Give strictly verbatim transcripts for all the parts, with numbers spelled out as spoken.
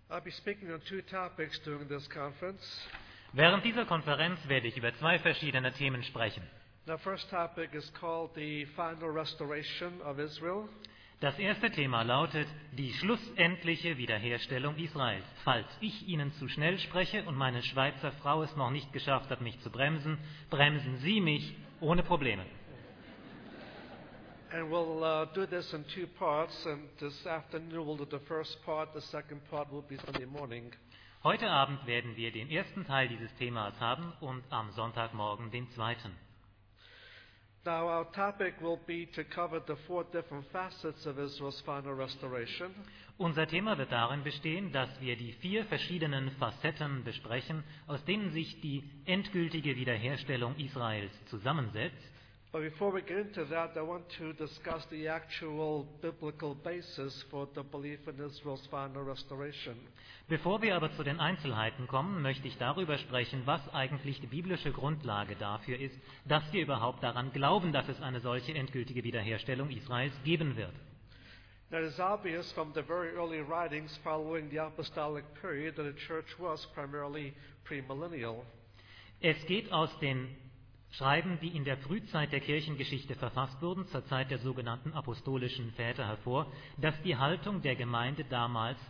I'll be speaking on two topics during this conference. Während dieser Konferenz werde ich über zwei verschiedene Themen sprechen. The first topic is called the final restoration of Israel. Das erste Thema lautet die schlussendliche Wiederherstellung Israels. Falls ich Ihnen zu schnell spreche und meine Schweizer Frau es noch nicht geschafft hat, mich zu bremsen, bremsen Sie mich ohne Probleme. And we'll uh, do this in two parts, and this afternoon we'll do the first part, the second part will be Sunday morning. Heute Abend werden wir den ersten Teil dieses Themas haben und am Sonntagmorgen den zweiten. Now our topic will be to cover the four different facets of Israel's final restoration. Unser Thema wird darin bestehen, dass wir die vier verschiedenen Facetten besprechen, aus denen sich die endgültige Wiederherstellung Israels zusammensetzt. But before we get into that, I want to discuss the actual biblical basis for the belief in Israel's final restoration. Bevor wir aber zu den Einzelheiten kommen, möchte ich darüber sprechen, was eigentlich die biblische Grundlage dafür ist, dass wir überhaupt daran glauben, dass es eine solche endgültige Wiederherstellung Israels geben wird. Now, it is obvious from the very early writings following the apostolic period that the church was primarily premillennial. Es geht aus den Schreiben, die in der Frühzeit der Kirchengeschichte verfasst wurden, zur Zeit der sogenannten apostolischen Väter hervor, dass die Haltung der Gemeinde damals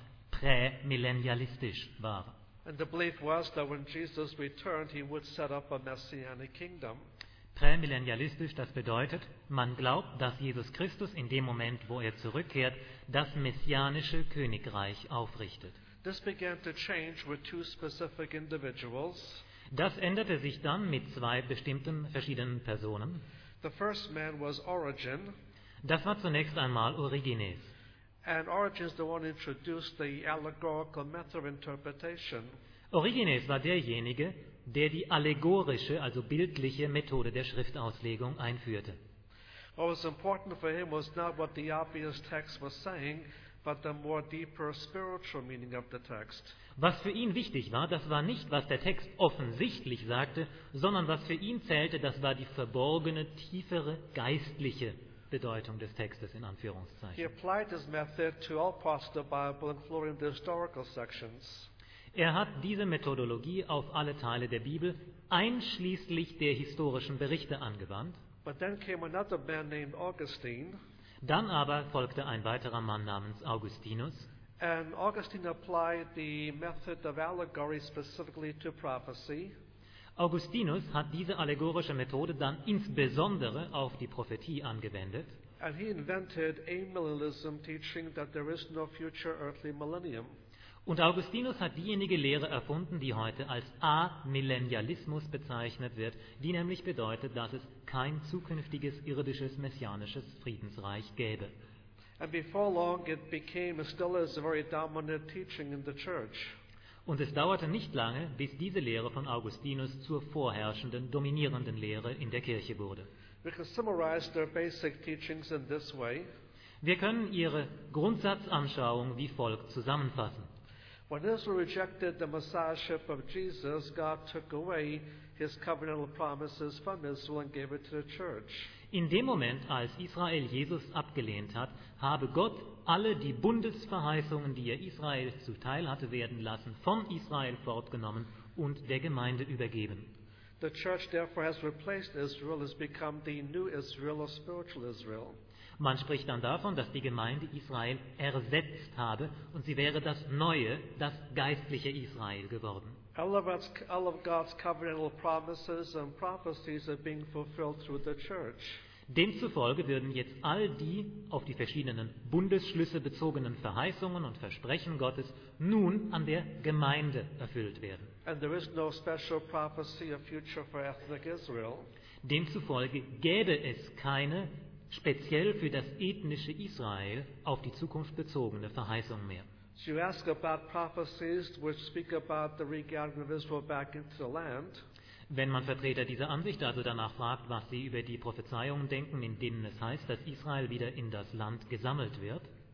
prämillennialistisch war. And the belief was that when Jesus returned, he would set up a messianic kingdom. Prämillennialistisch, das bedeutet, man glaubt, dass Jesus Christus in dem Moment, wo er zurückkehrt, das messianische Königreich aufrichtet. This began to change with two specific individuals. Das änderte sich dann mit zwei bestimmten verschiedenen Personen. The first man was Origen, Das war zunächst einmal Origenes. and Origen is the one who introduced the allegorical method of interpretation. Origenes war derjenige, der die allegorische, also bildliche Methode der Schriftauslegung einführte. What was important for him was not what the obvious text was saying, but the more deeper spiritual meaning of the text. Was für ihn wichtig war, das war nicht, was der Text offensichtlich sagte, sondern was für ihn zählte, das war die verborgene, tiefere, geistliche Bedeutung des Textes in He Anführungszeichen. applied this method to all parts of the Bible, including the historical sections. Er hat diese Methodologie auf alle Teile der Bibel, einschließlich der historischen Berichte, angewandt. But then came another man named Augustine, Dann aber folgte ein weiterer Mann namens Augustinus. and Augustine applied the method of allegory specifically to prophecy. Augustinus hat diese allegorische Methode dann insbesondere auf die Prophetie angewendet. And he invented amillennialism, teaching that there is no future earthly millennium. Und Augustinus hat diejenige Lehre erfunden, die heute als Amillennialismus bezeichnet wird, die nämlich bedeutet, dass es kein zukünftiges irdisches messianisches Friedensreich gäbe. And before long it became, and still is, a very dominant teaching in the church. Und es dauerte nicht lange, bis diese Lehre von Augustinus zur vorherrschenden, dominierenden Lehre in der Kirche wurde. We can summarize their basic teachings in this way. Wir können ihre Grundsatzanschauung wie folgt zusammenfassen. When Israel rejected the messiahship of Jesus, God took away his covenantal promises from Israel and gave it to the church. In dem Moment, als Israel Jesus abgelehnt hat, habe Gott alle die Bundesverheißungen, die er Israel zuteil hatte werden lassen, von Israel fortgenommen und der Gemeinde übergeben. The church therefore has replaced Israel, has become the new Israel or spiritual Israel. Man spricht dann davon, dass die Gemeinde Israel ersetzt habe und sie wäre das neue, das geistliche Israel geworden. All of, God's, all of God's covenantal promises and prophecies are being fulfilled through the church. Demzufolge würden jetzt all die auf die verschiedenen Bundesschlüsse bezogenen Verheißungen und Versprechen Gottes nun an der Gemeinde erfüllt werden. And there is no special prophecy of future for ethnic Israel. Demzufolge gäbe es keine speziell für das ethnische Israel auf die Zukunft bezogene Verheißung mehr. So you ask about prophecies which speak about the regathering of Israel back into the land. Wenn man Vertreter dieser Ansicht also danach fragt, was sie über die Prophezeiungen denken, in denen es heißt, dass Israel wieder in das Land gesammelt wird,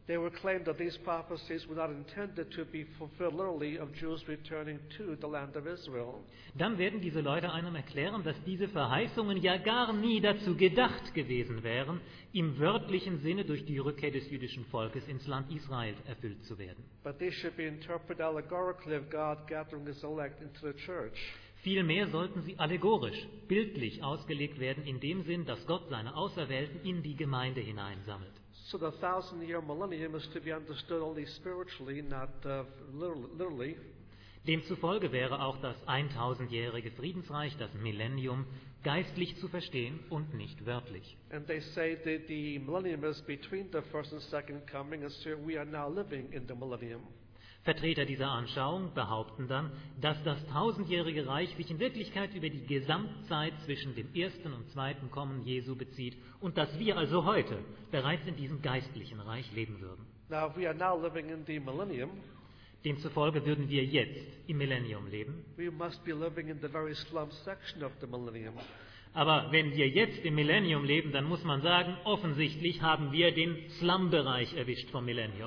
They will claim that these prophecies were not intended to be fulfilled literally of Jews returning to the land of Israel. Dann werden diese Leute einem erklären, dass diese Verheißungen ja gar nie dazu gedacht gewesen wären, im wörtlichen Sinne durch die Rückkehr des jüdischen Volkes ins Land Israel erfüllt zu werden. But they should be interpreted allegorically of God gathering his elect into the church. Vielmehr sollten sie allegorisch, bildlich ausgelegt werden, in dem Sinn, dass Gott seine Auserwählten in die Gemeinde hineinsammelt. So the thousand-year millennium is to be understood only spiritually, not uh, literally. Demzufolge wäre auch das eintausendjährige Friedensreich, das Millennium, geistlich zu verstehen und nicht wörtlich. And they say that the millennium is between the first and second coming, and so we are now living in the millennium. Vertreter dieser Anschauung behaupten dann, dass das tausendjährige Reich sich in Wirklichkeit über die Gesamtzeit zwischen dem ersten und zweiten Kommen Jesu bezieht und dass wir also heute bereits in diesem geistlichen Reich leben würden. Now, if we are now living in the millennium, demzufolge würden wir jetzt im Millennium leben. We must be living in the very slum section of the millennium. Aber wenn wir jetzt im Millennium leben, dann muss man sagen, offensichtlich haben wir den Slum-Bereich erwischt vom Millennium.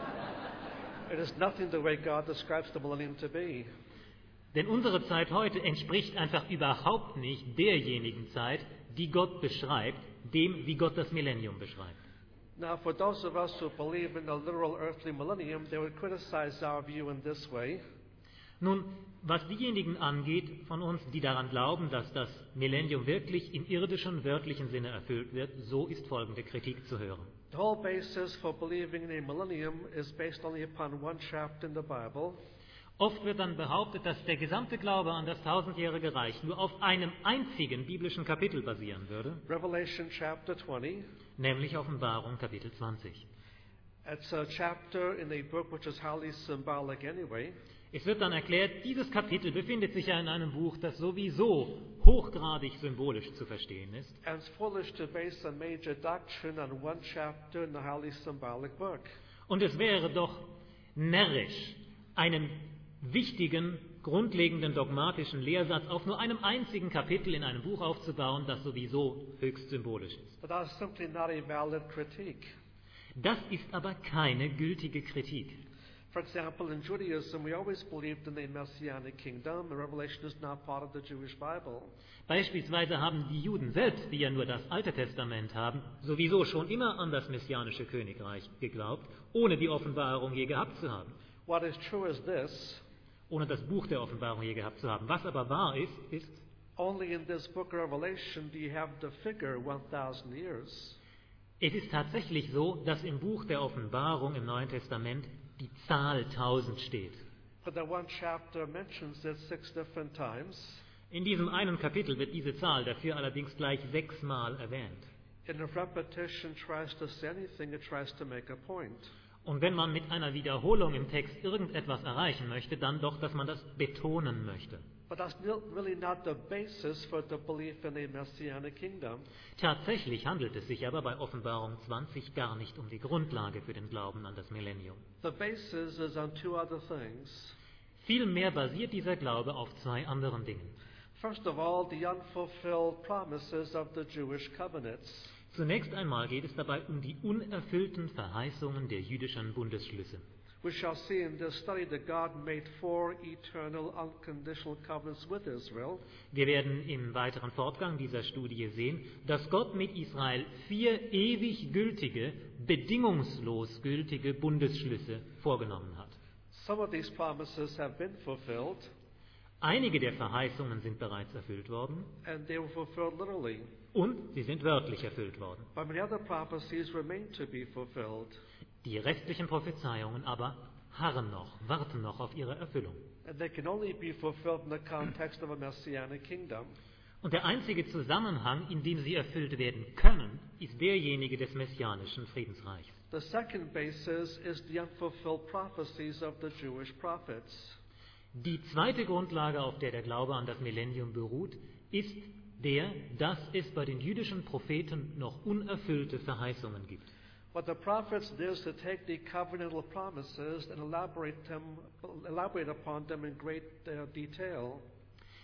It is nothing the way God describes the millennium to be. Denn unsere Zeit heute entspricht einfach überhaupt nicht derjenigen Zeit, die Gott beschreibt, dem, wie Gott das Millennium beschreibt. Now, for those of us who believe in a literal earthly millennium, they would criticize our view in this way. Nun, was diejenigen angeht von uns, die daran glauben, dass das Millennium wirklich im irdischen, wörtlichen Sinne erfüllt wird, so ist folgende Kritik zu hören. The whole basis for believing in a millennium is based only upon one chapter in the Bible. Oft wird dann behauptet, dass der gesamte Glaube an das tausendjährige Reich nur auf einem einzigen biblischen Kapitel basieren würde, Revelation chapter twenty. nämlich Offenbarung Kapitel zwanzig. It's a chapter in a book which is highly symbolic anyway. Es wird dann erklärt, dieses Kapitel befindet sich ja in einem Buch, das sowieso hochgradig symbolisch zu verstehen ist. And it's foolish to base a major doctrine on one chapter in a highly symbolic book. Und es wäre doch närrisch, einen wichtigen, grundlegenden dogmatischen Lehrsatz auf nur einem einzigen Kapitel in einem Buch aufzubauen, das sowieso höchst symbolisch ist. But that's simply not a valid critique. Das ist aber keine gültige Kritik. For example, in Judaism, we always believed in a messianic kingdom, and Revelation is not part of the Jewish Bible. Beispielsweise haben die Juden selbst, die ja nur das Alte Testament haben, sowieso schon immer an das messianische Königreich geglaubt, ohne die Offenbarung je gehabt zu haben. What is true is this: Ohne das Buch der Offenbarung je gehabt zu haben. Was aber wahr ist, ist, only in this book of Revelation do you have the figure one thousand years. es ist tatsächlich so, dass im Buch der Offenbarung im Neuen Testament die Zahl tausend steht. But that one chapter mentions it six different times. In diesem einen Kapitel wird diese Zahl dafür allerdings gleich sechsmal erwähnt. And if repetition tries to say anything, it tries to make a point. Und wenn man mit einer Wiederholung im Text irgendetwas erreichen möchte, dann doch, dass man das betonen möchte. But that's nil- really not the basis for the belief in a messianic kingdom. Tatsächlich handelt es sich aber bei Offenbarung zwanzig gar nicht um die Grundlage für den Glauben an das Millennium. The basis is on two other things. Vielmehr basiert dieser Glaube auf zwei anderen Dingen. First of all, the unfulfilled promises of the Jewish covenants. Zunächst einmal geht es dabei um die unerfüllten Verheißungen der jüdischen Bundesschlüsse. We shall see in this study that God made four eternal unconditional covenants with Israel. Wir werden im weiteren Fortgang dieser Studie sehen, dass Gott mit Israel vier ewig gültige, bedingungslos gültige Bundesschlüsse vorgenommen hat. Some of these promises have been fulfilled, Einige der Verheißungen sind bereits erfüllt worden and they were fulfilled literally. und sie sind wörtlich erfüllt worden. But many other prophecies remain to be fulfilled. Die restlichen Prophezeiungen aber harren noch, warten noch auf ihre Erfüllung. And they can only be fulfilled in the context of a messianic kingdom. Und der einzige Zusammenhang, in dem sie erfüllt werden können, ist derjenige des messianischen Friedensreichs. The second basis is the unfulfilled prophecies of the Jewish prophets. Die zweite Grundlage, auf der der Glaube an das Millennium beruht, ist der, dass es bei den jüdischen Propheten noch unerfüllte Verheißungen gibt. What the prophets did is to take the covenantal promises and elaborate them, elaborate upon them in great uh, detail.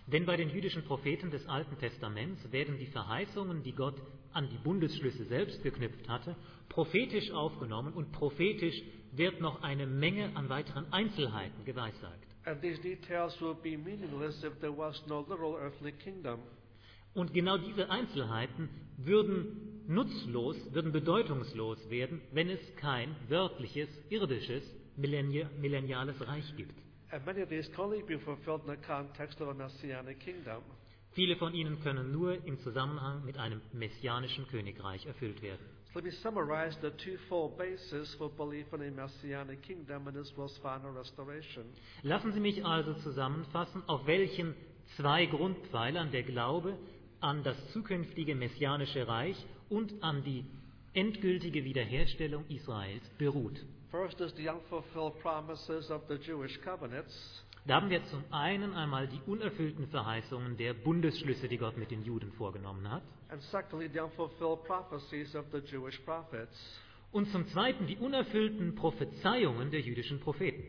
Denn bei den jüdischen Propheten des Alten Testaments werden die Verheißungen, die Gott an die Bundesschlüsse selbst geknüpft hatte, prophetisch aufgenommen und prophetisch wird noch eine Menge an weiteren Einzelheiten geweissagt. And these details will be meaningless if there was no literal earthly kingdom. Und genau diese Einzelheiten würden nutzlos, würden bedeutungslos werden, wenn es kein wörtliches, irdisches, millenni- millenniales Reich gibt. And many of these can only be fulfilled in the context of a messianic kingdom. Viele von ihnen können nur im Zusammenhang mit einem messianischen Königreich erfüllt werden. So let me summarize the twofold basis for belief in a messianic kingdom and Israel's final restoration. Lassen Sie mich also zusammenfassen, auf welchen zwei Grundpfeilern der Glaube an das zukünftige messianische Reich und an die endgültige Wiederherstellung Israels beruht. First is the unfulfilled promises of the Jewish covenants. Da haben wir zum einen einmal die unerfüllten Verheißungen der Bundesschlüsse, die Gott mit den Juden vorgenommen hat. And secondly, the unfulfilled prophecies of the Jewish prophets. Und zum zweiten die unerfüllten Prophezeiungen der jüdischen Propheten.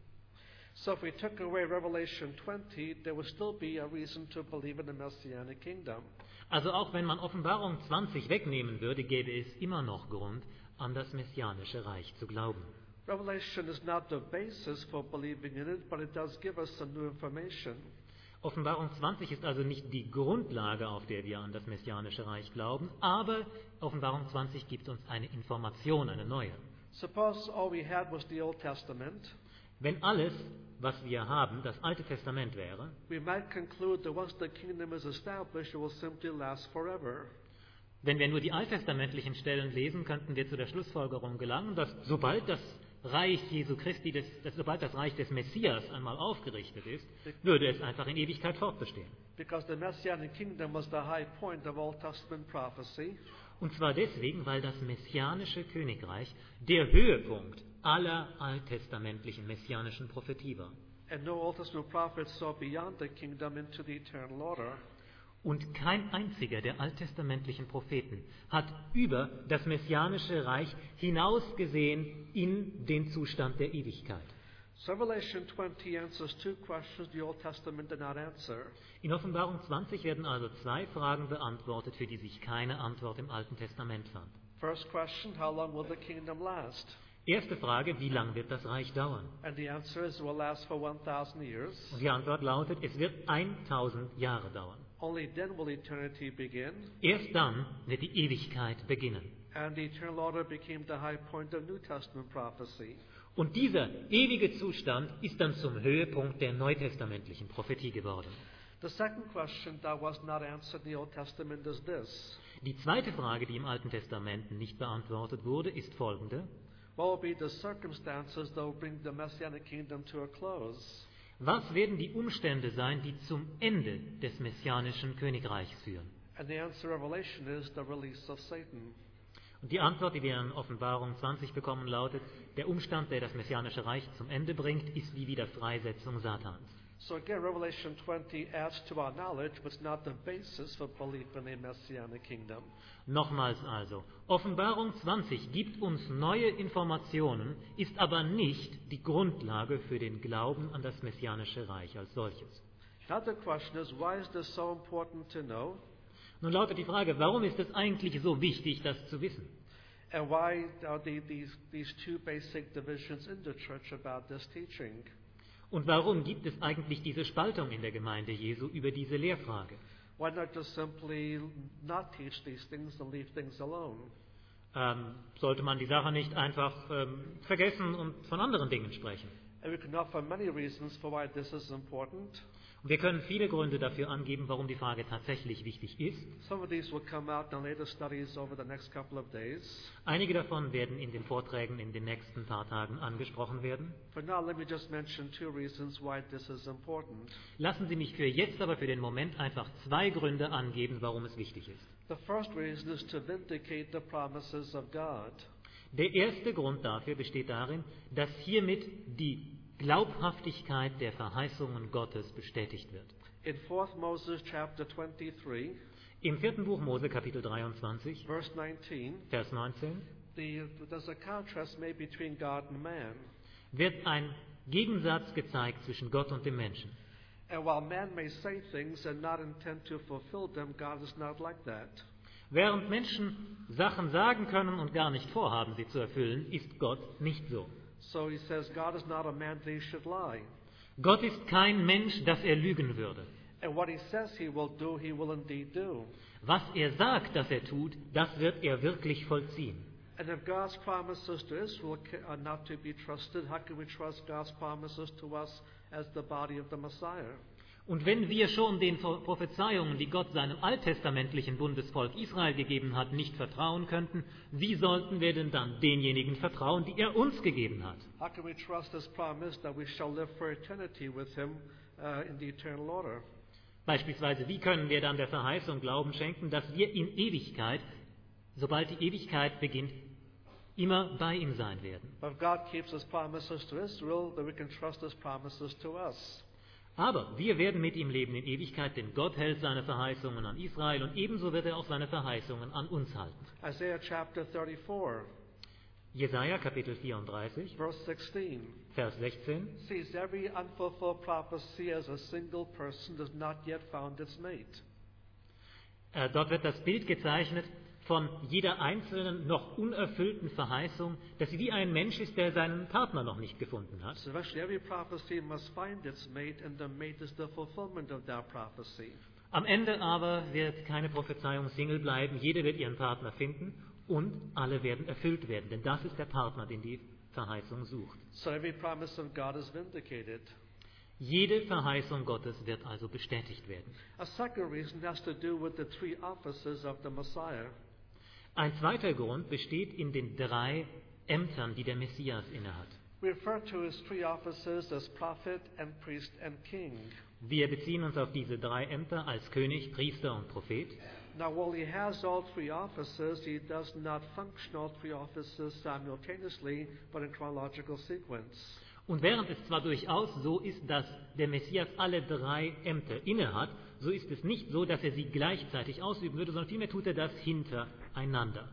So if we took away Revelation twenty, there would still be a reason to believe in the messianic kingdom. Also auch wenn man Offenbarung zwanzig wegnehmen würde, gäbe es immer noch Grund, an das messianische Reich zu glauben. Revelation is not the basis for believing in it, but it does give us some new information. Offenbarung zwanzig ist also nicht die Grundlage, auf der wir an das messianische Reich glauben, aber Offenbarung zwanzig gibt uns eine Information, eine neue. Suppose all we had was the Old Testament. Wenn alles, was wir haben, das Alte Testament wäre, We might conclude that once the kingdom is established, it will simply last forever. wenn wir nur die alttestamentlichen Stellen lesen, könnten wir zu der Schlussfolgerung gelangen, dass sobald das Reich Jesu Christi, des, dass sobald das Reich des Messias einmal aufgerichtet ist, würde es einfach in Ewigkeit fortbestehen. Because the messianic kingdom was the high point of Old Testament prophecy. Und zwar deswegen, weil das messianische Königreich der Höhepunkt aller alttestamentlichen messianischen Prophetie war. And no Old Testament prophet saw beyond the kingdom into the eternal order. Und kein einziger der alttestamentlichen Propheten hat über das messianische Reich hinausgesehen in den Zustand der Ewigkeit. So Revelation twenty answers two questions the Old Testament did not answer. In Offenbarung zwanzig werden also zwei Fragen beantwortet, für die sich keine Antwort im Alten Testament fand. First question, how long will the kingdom last? Erste Frage, wie lang wird das Reich dauern? And the answer is it will last for one thousand years. Und die Antwort lautet, es wird tausend Jahre dauern. Only then will eternity begin. Erst dann wird die Ewigkeit beginnen. And the eternal order became the high point of New Testament prophecy. Und dieser ewige Zustand ist dann zum Höhepunkt der neutestamentlichen Prophetie geworden. The second question that was not answered in the Old Testament is this. Die zweite Frage, die im Alten Testament nicht beantwortet wurde, ist folgende. What will be the circumstances that will bring the Messianic kingdom to a close? Was werden die Umstände sein, die zum Ende des messianischen Königreichs führen? And the answer of Revelation is the release of Satan. Und die Antwort, die wir in Offenbarung zwanzig bekommen, lautet, der Umstand, der das messianische Reich zum Ende bringt, ist die Wiederfreisetzung Satans. So again, Revelation twenty adds to our knowledge, but it's not the basis for belief in a Messianic kingdom. Nochmals also, Offenbarung zwanzig gibt uns neue Informationen, ist aber nicht die Grundlage für den Glauben an das messianische Reich als solches. Another question is, why is this so important to know? Nun lautet die Frage, warum ist es eigentlich so wichtig, das zu wissen? And why are the, these, these two basic divisions in the church about this teaching? Und warum gibt es eigentlich diese Spaltung in der Gemeinde Jesu über diese Lehrfrage? Why not just simply not teach these things and leave things alone? Ähm, sollte man die Sache nicht einfach ähm, vergessen und von anderen Dingen sprechen? And we can offer many reasons for why this is important. Und wir können viele Gründe dafür angeben, warum die Frage tatsächlich wichtig ist. Some of these will come out in later studies over the next couple of days. Einige davon werden in den Vorträgen in den nächsten paar Tagen angesprochen werden. For now, let me just mention two reasons why this is important. Lassen Sie mich für jetzt aber für den Moment einfach zwei Gründe angeben, warum es wichtig ist. The first reason is to vindicate the promises of God. Der erste Grund dafür besteht darin, dass hiermit die Glaubhaftigkeit der Verheißungen Gottes bestätigt wird. In fourth Moses chapter twenty-three, Im vierten Buch Mose, Kapitel dreiundzwanzig, verse nineteen, Vers neunzehn, the, there's a contrast made between God and man. wird ein Gegensatz gezeigt zwischen Gott und dem Menschen. And while man may say things and not intend to fulfill them, God is not like that. Während Menschen Sachen sagen können und gar nicht vorhaben, sie zu erfüllen, ist Gott nicht so. So he says, God is not a man that he should lie. Gott ist kein Mensch, dass er lügen würde. And what he says he will do, he will indeed do. Was er sagt, dass er tut, das wird er wirklich vollziehen. And if God's promises to Israel are not to be trusted, how can we trust God's promises to us as the body of the Messiah? Und wenn wir schon den Prophezeiungen, die Gott seinem alttestamentlichen Bundesvolk Israel gegeben hat, nicht vertrauen könnten, wie sollten wir denn dann denjenigen vertrauen, die er uns gegeben hat? How can we trust his promise that we shall live for eternity with him uh, in the eternal order? Beispielsweise, wie können wir dann der Verheißung Glauben schenken, dass wir in Ewigkeit, sobald die Ewigkeit beginnt, immer bei ihm sein werden? But if God keeps his promises to Israel, then we can trust his promises to us. Aber wir werden mit ihm leben in Ewigkeit, denn Gott hält seine Verheißungen an Israel und ebenso wird er auch seine Verheißungen an uns halten. Isaiah chapter thirty-four, Jesaja Kapitel vierunddreißig, verse sixteen. Vers sechzehn. Sees every unfulfilled prophecy as a single person does not yet found its mate. Äh, dort wird das Bild gezeichnet von jeder einzelnen, noch unerfüllten Verheißung, dass sie wie ein Mensch ist, der seinen Partner noch nicht gefunden hat. So eventually every prophecy must find its mate, and the mate is the fulfillment of that prophecy. Am Ende aber wird keine Prophezeiung Single bleiben, jede wird ihren Partner finden und alle werden erfüllt werden, denn das ist der Partner, den die Verheißung sucht. So every promise of God is vindicated. Jede Verheißung Gottes wird also bestätigt werden. A second reason has to do with the three offices of the Messiah. Ein zweiter Grund besteht in den drei Ämtern, die der Messias innehat. We refer to his three offices as prophet and priest and king. Wir beziehen uns auf diese drei Ämter als König, Priester und Prophet. Now, while he has all three offices, he does not function all three offices simultaneously, but in chronological sequence. Und während es zwar durchaus so ist, dass der Messias alle drei Ämter innehat, so ist es nicht so, dass er sie gleichzeitig ausüben würde, sondern vielmehr tut er das hintereinander.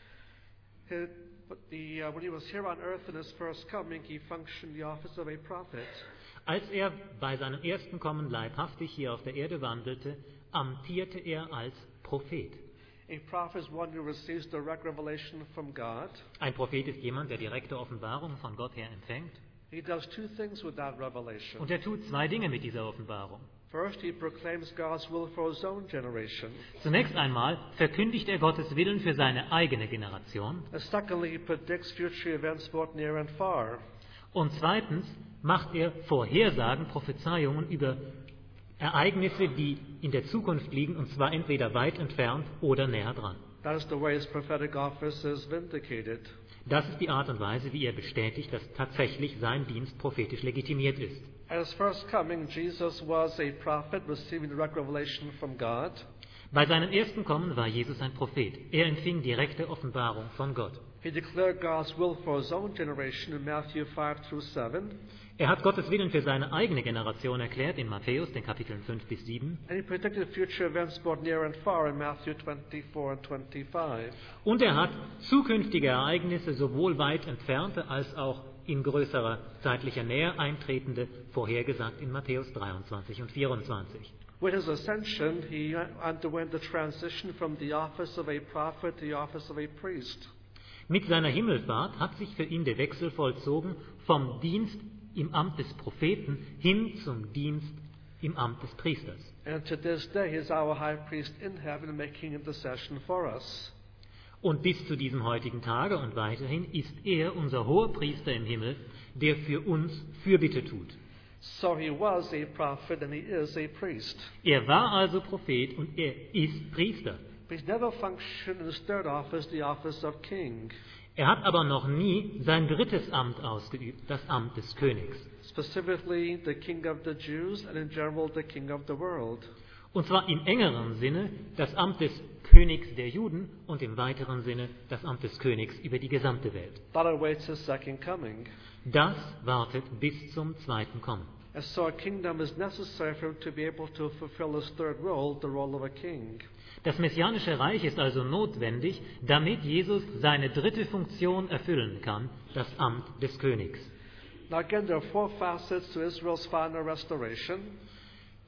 He, but the, uh, when he was here on earth in his first coming, he functioned the office of a prophet. Als er bei seinem ersten Kommen leibhaftig hier auf der Erde wandelte, amtierte er als Prophet. A prophet is one who receives direct revelation from God. Ein Prophet ist jemand, der direkte Offenbarung von Gott her empfängt. He does two things with that revelation. Und er tut zwei Dinge mit dieser Offenbarung. First, he proclaims God's will for his own generation. Zunächst einmal verkündigt er Gottes Willen für seine eigene Generation. And secondly, he predicts future events both near and far. Und zweitens macht er Vorhersagen, Prophezeiungen über Ereignisse, die in der Zukunft liegen, und zwar entweder weit entfernt oder näher dran. That is the way his prophetic office is vindicated. Das ist die Art und Weise, wie er bestätigt, dass tatsächlich sein Dienst prophetisch legitimiert ist. At his first coming, Jesus was a prophet receiving direct revelation from God. Bei seinem ersten Kommen war Jesus ein Prophet. Er empfing direkte Offenbarung von Gott. He declared God's will for his own generation in Matthew five through seven. Er hat Gottes Willen für seine eigene Generation erklärt in Matthäus, den Kapiteln fünf bis sieben. And he predicted future events both near and far in Matthew twenty-four and twenty-five. Und er hat zukünftige Ereignisse, sowohl weit entfernte als auch in größerer zeitlicher Nähe eintretende, vorhergesagt in Matthäus dreiundzwanzig und vierundzwanzig. With his ascension, he underwent the transition from the office of a prophet to the office of a priest. Mit seiner Himmelfahrt hat sich für ihn der Wechsel vollzogen vom Dienst im Amt des Propheten hin zum Dienst im Amt des Priesters. And to this day, he is our high priest in heaven, making intercession for us. Und bis zu diesem heutigen Tage und weiterhin ist er unser hoher Priester im Himmel, der für uns Fürbitte tut. So he was a prophet and he is a priest. Er war also Prophet und er ist Priester. But he's never functioned in his third office, the office of king. Er hat aber noch nie sein drittes Amt ausgeübt, das Amt des Königs. Specifically, the king of the Jews and in general the king of the world. Und zwar im engeren Sinne das Amt des Königs der Juden und im weiteren Sinne das Amt des Königs über die gesamte Welt. That awaits his second coming. Das wartet bis zum zweiten Kommen. And so a kingdom is necessary for him to be able to fulfill his third role, the role of a king. Das messianische Reich ist also notwendig, damit Jesus seine dritte Funktion erfüllen kann, das Amt des Königs. Now again, there are four facets to Israel's final restoration.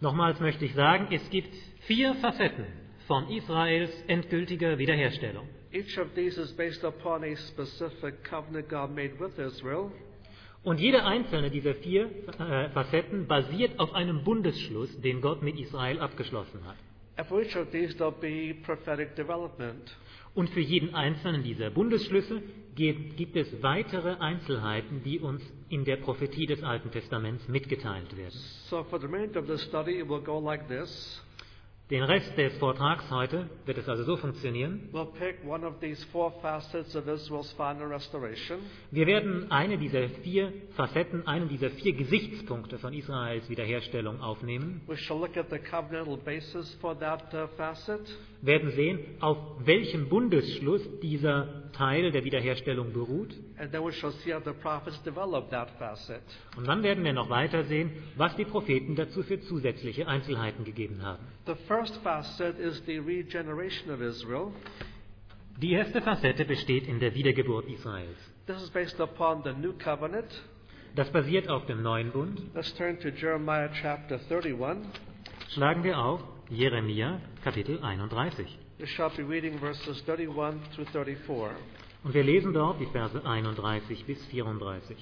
Nochmals möchte ich sagen, es gibt vier Facetten von Israels endgültiger Wiederherstellung. Each of these is based upon a specific covenant God made with Israel. Und jede einzelne dieser vier äh, Facetten basiert auf einem Bundesschluss, den Gott mit Israel abgeschlossen hat. And for each of these there'll be prophetic development. Und für jeden einzelnen dieser Bundesschlüsse gibt, gibt es weitere Einzelheiten, die uns in der Prophetie des Alten Testaments mitgeteilt werden. So for the remainder of the study, it will go like this. Den Rest des Vortrags heute wird es also so funktionieren. We'll pick one of these four facets of Israel's final restoration. Wir werden eine dieser vier Facetten, einen dieser vier Gesichtspunkte von Israels Wiederherstellung aufnehmen. We shall look at the covenantal basis for that uh, facet. Werden sehen, auf welchem Bundesschluss dieser Teil der Wiederherstellung beruht. And then we shall see how the prophets develop that facet. Und dann werden wir noch weiter sehen, was die Propheten dazu für zusätzliche Einzelheiten gegeben haben. The first facet is the regeneration of Israel. Die erste Facette besteht in der Wiedergeburt Israels. This is based upon the new covenant. Das basiert auf dem neuen Bund. Let's turn to Jeremiah chapter thirty-one. Schlagen wir auf Jeremia Kapitel einunddreißig. We shall be reading verses thirty-one through thirty-four. Und wir lesen dort die Verse einunddreißig bis vierunddreißig.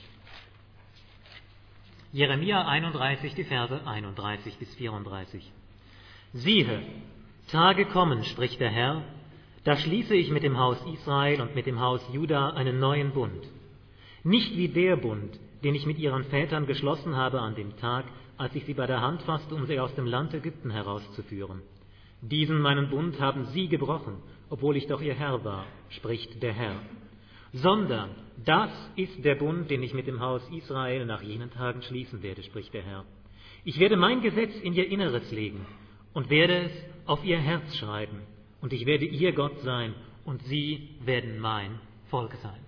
Jeremia einunddreißig, die Verse einunddreißig bis vierunddreißig. Siehe, Tage kommen, spricht der Herr, da schließe ich mit dem Haus Israel und mit dem Haus Juda einen neuen Bund. Nicht wie der Bund, den ich mit ihren Vätern geschlossen habe an dem Tag, als ich sie bei der Hand fasste, um sie aus dem Land Ägypten herauszuführen. Diesen meinen Bund haben sie gebrochen, obwohl ich doch ihr Herr war, spricht der Herr. Sondern das ist der Bund, den ich mit dem Haus Israel nach jenen Tagen schließen werde, spricht der Herr. Ich werde mein Gesetz in ihr Inneres legen und werde es auf ihr Herz schreiben. Und ich werde ihr Gott sein und sie werden mein Volk sein.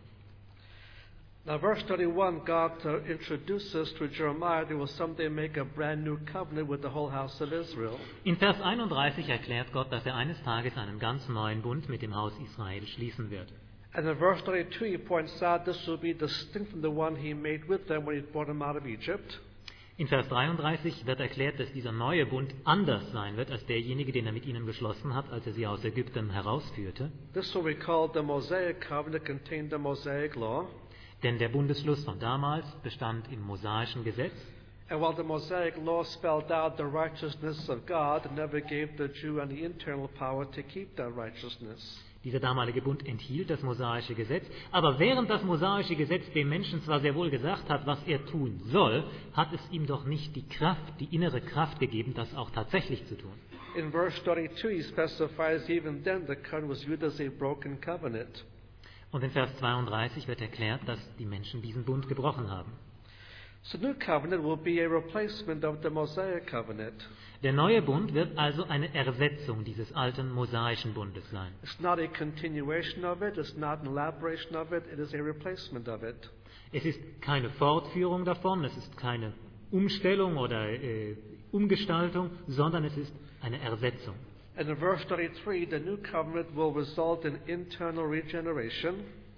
Now, verse thirty-one, God uh, introduces to Jeremiah they will someday make a brand new covenant with the whole house of Israel. In Vers einunddreißig erklärt Gott, dass er eines Tages einen ganz neuen Bund mit dem Haus Israel schließen wird. And in verse thirty-two, he points out this will be distinct from the one he made with them when he brought them out of Egypt. In Vers dreiunddreißig wird erklärt, dass dieser neue Bund anders sein wird als derjenige, den er mit ihnen geschlossen hat, als er sie aus Ägypten herausführte. This will be called the Mosaic covenant, contained the Mosaic law. Denn der Bundesschluss von damals bestand im mosaischen Gesetz. And while the Mosaic law spelled out the righteousness of God, it never gave the Jew any internal power to keep that righteousness. Dieser damalige Bund enthielt das mosaische Gesetz, aber während das mosaische Gesetz dem Menschen zwar sehr wohl gesagt hat, was er tun soll, hat es ihm doch nicht die Kraft, die innere Kraft gegeben, das auch tatsächlich zu tun. In verse thirty-two, he specifies even then the covenant was viewed as a broken covenant. Und in Vers zweiunddreißig wird erklärt, dass die Menschen diesen Bund gebrochen haben. So the new covenant will be a replacement of the Mosaic covenant. Der neue Bund wird also eine Ersetzung dieses alten mosaischen Bundes sein. It's not a continuation of it, it's not an elaboration of it, it is a replacement of it. Es ist keine Fortführung davon, es ist keine Umstellung oder äh, Umgestaltung, sondern es ist eine Ersetzung. And in verse thirty-three, the new covenant will result in internal regeneration.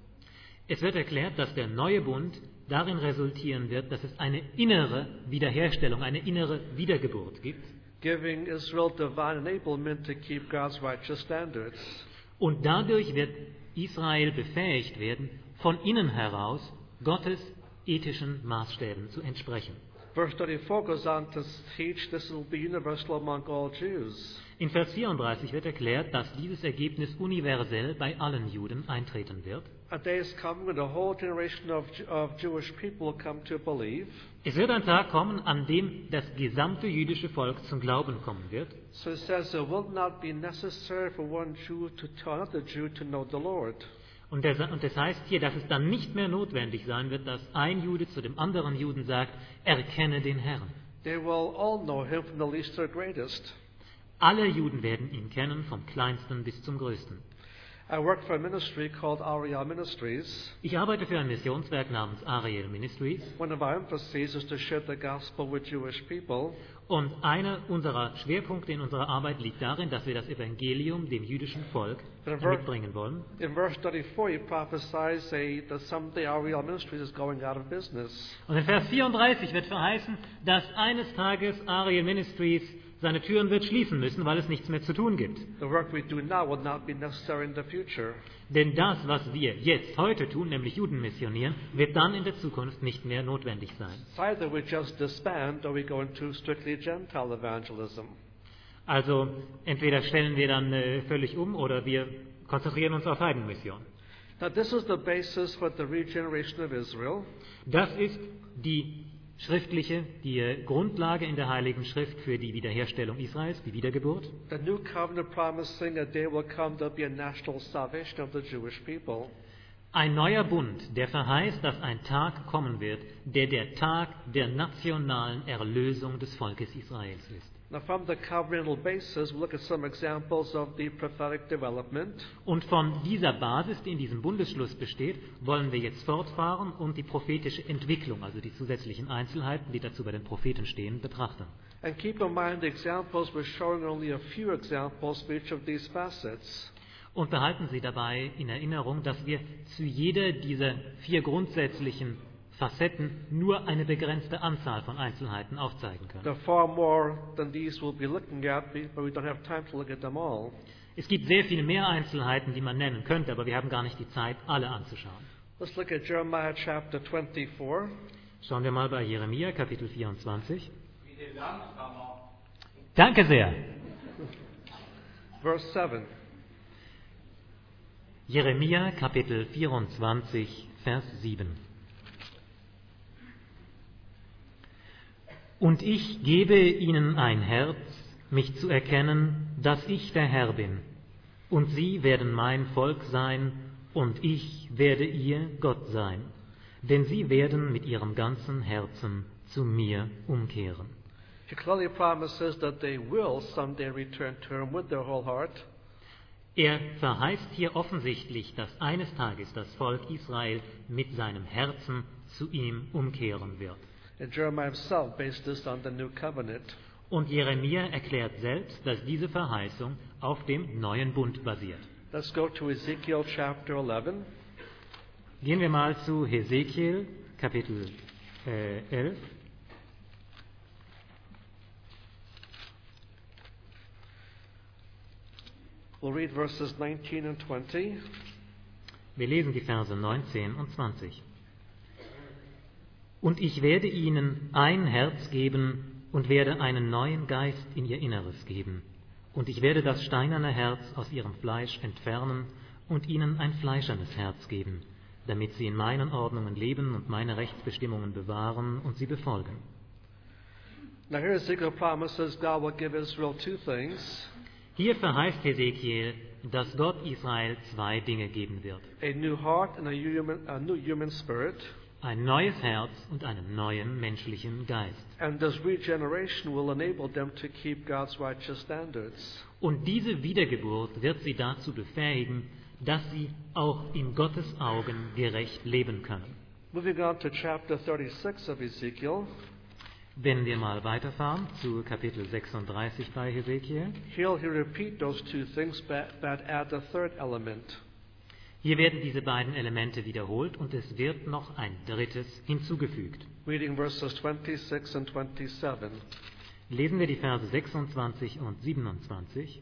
Es wird erklärt, dass der neue Bund darin resultieren wird, dass es eine innere Wiederherstellung, eine innere Wiedergeburt gibt. Giving Israel divine enablement to keep God's righteous standards. Und dadurch wird Israel befähigt werden, von innen heraus Gottes ethischen Maßstäben zu entsprechen. Verse thirty-four goes on to teach this will be universal among all Jews. In Vers vierunddreißig wird erklärt, dass dieses Ergebnis universell bei allen Juden eintreten wird. A day is coming when the whole generation of, of Jewish people will come to believe. Es wird ein Tag kommen, an dem das gesamte jüdische Volk zum Glauben kommen wird. So it says it will not be necessary for one Jew to tell another Jew to know the Lord. Und das, und das heißt hier, dass es dann nicht mehr notwendig sein wird, dass ein Jude zu dem anderen Juden sagt, erkenne den Herrn. They will all know him from the least to the greatest. Alle Juden werden ihn kennen, vom Kleinsten bis zum Größten. I work for a ministry called Ariel Ministries. Ich arbeite für ein Missionswerk namens Ariel Ministries. One of our emphases is to share the gospel with Jewish people. Und einer unserer Schwerpunkte in unserer Arbeit liegt darin, dass wir das Evangelium dem jüdischen Volk mitbringen wollen. In verse thirty-four, he prophesies say, that someday Ariel Ministries is going out of business. Und in Vers vierunddreißig wird verheißen, dass eines Tages Ariel Ministries seine Türen wird schließen müssen, weil es nichts mehr zu tun gibt. The work we do now will not be necessary in the future. Denn das, was wir jetzt heute tun, nämlich Juden missionieren, wird dann in der Zukunft nicht mehr notwendig sein. It's either we just disband or we go into strictly Gentile evangelism. Also entweder stellen wir dann äh, völlig um oder wir konzentrieren uns auf Heidenmission. Now this is the basis for the regeneration of Israel. Das ist die schriftliche, die äh, Grundlage in der Heiligen Schrift für die Wiederherstellung Israels, die Wiedergeburt. The new covenant promising a day will come there'll be a national salvation of the Jewish people. Ein neuer Bund, der verheißt, dass ein Tag kommen wird, der der Tag der nationalen Erlösung des Volkes Israels ist. Now from the covenantal basis, we'll look at some examples of the prophetic development. Und von dieser Basis, die in diesem Bundesschluss besteht, wollen wir jetzt fortfahren und die prophetische Entwicklung, also die zusätzlichen Einzelheiten, die dazu bei den Propheten stehen, betrachten. And keep in mind the examples, we're showing only a few examples for each of these facets. Und behalten Sie dabei in Erinnerung, dass wir zu jeder dieser vier grundsätzlichen Facetten nur eine begrenzte Anzahl von Einzelheiten aufzeigen können. There are far more than these we'll be looking at, but we don't have time to look at them all. Es gibt sehr viele mehr Einzelheiten, die man nennen könnte, aber wir haben gar nicht die Zeit, alle anzuschauen. Let's look at Jeremiah chapter twenty-four. Schauen wir mal bei Jeremia, Kapitel vierundzwanzig. Danke sehr. Verse seven. Jeremia, Kapitel vierundzwanzig, Vers sieben. Und ich gebe ihnen ein Herz, mich zu erkennen, dass ich der Herr bin. Und sie werden mein Volk sein, und ich werde ihr Gott sein. Denn sie werden mit ihrem ganzen Herzen zu mir umkehren. He clearly promises that they will someday return to him with their whole heart. Er verheißt hier offensichtlich, dass eines Tages das Volk Israel mit seinem Herzen zu ihm umkehren wird. And Jeremiah himself based this on the new covenant. Und Jeremia erklärt selbst, dass diese Verheißung auf dem neuen Bund basiert. Let's go to Ezekiel chapter eleven. Gehen wir mal zu Hesekiel, Kapitel äh, elf. We'll read verses nineteen and twenty. Wir lesen die Verse neunzehn und zwanzig. Und ich werde ihnen ein Herz geben und werde einen neuen Geist in ihr Inneres geben. Und ich werde das steinerne Herz aus ihrem Fleisch entfernen und ihnen ein fleischernes Herz geben, damit sie in meinen Ordnungen leben und meine Rechtsbestimmungen bewahren und sie befolgen. Now here Ezekiel promises God will give Israel two things. Hier verheißt Hesekiel, dass Gott Israel zwei Dinge geben wird. A new heart and a human, a new human spirit. Ein neues Herz und einen neuen menschlichen Geist. And this regeneration will enable them to keep God's righteous standards. Und diese Wiedergeburt wird sie dazu befähigen, dass sie auch in Gottes Augen gerecht leben können. Moving on to chapter thirty-six of Ezekiel. Wenn wir mal weiterfahren zu Kapitel sechsunddreißig bei Hesekiel. Here he'll repeat those two things, but, but add a third element. Hier werden diese beiden Elemente wiederholt und es wird noch ein drittes hinzugefügt. Reading verses twenty-six and twenty-seven. Lesen wir die Verse sechsundzwanzig und siebenundzwanzig.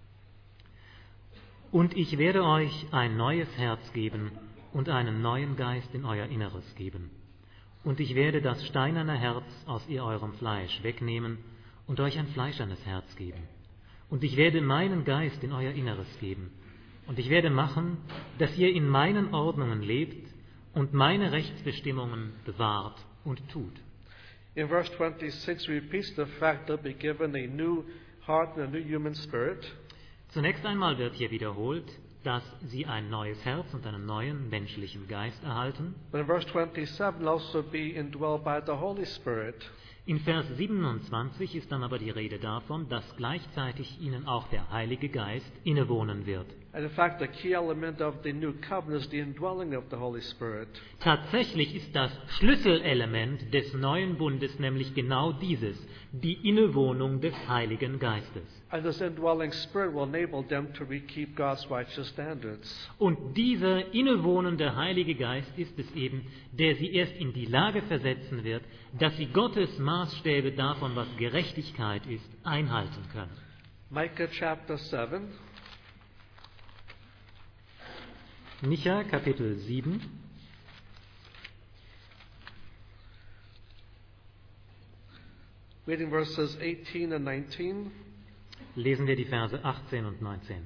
Und ich werde euch ein neues Herz geben und einen neuen Geist in euer Inneres geben. Und ich werde das steinerne Herz aus ihr eurem Fleisch wegnehmen und euch ein fleischernes Herz geben. Und ich werde meinen Geist in euer Inneres geben. Und ich werde machen, dass ihr in meinen Ordnungen lebt und meine Rechtsbestimmungen bewahrt und tut. In verse twenty-six repeats the fact that be given a new heart and a new human spirit. Zunächst einmal wird hier wiederholt, dass sie ein neues Herz und einen neuen menschlichen Geist erhalten. But in verse twenty-seven also be indwelled by the Holy Spirit. In Vers siebenundzwanzig ist dann aber die Rede davon, dass gleichzeitig ihnen auch der Heilige Geist innewohnen wird. And in fact, the key element of the new covenant is the indwelling of the Holy Spirit. Tatsächlich ist das Schlüsselelement des neuen Bundes nämlich genau dieses, die Innewohnung des Heiligen Geistes. And this indwelling Spirit will enable them to keep God's righteous standards. Und dieser innewohnende Heilige Geist ist es eben, der sie erst in die Lage versetzen wird, dass sie Gottes Maßstäbe davon, was Gerechtigkeit ist, einhalten können. Micah chapter seven. Micha Kapitel sieben. Reading verses eighteen and nineteen. Lesen wir die Verse achtzehn und neunzehn.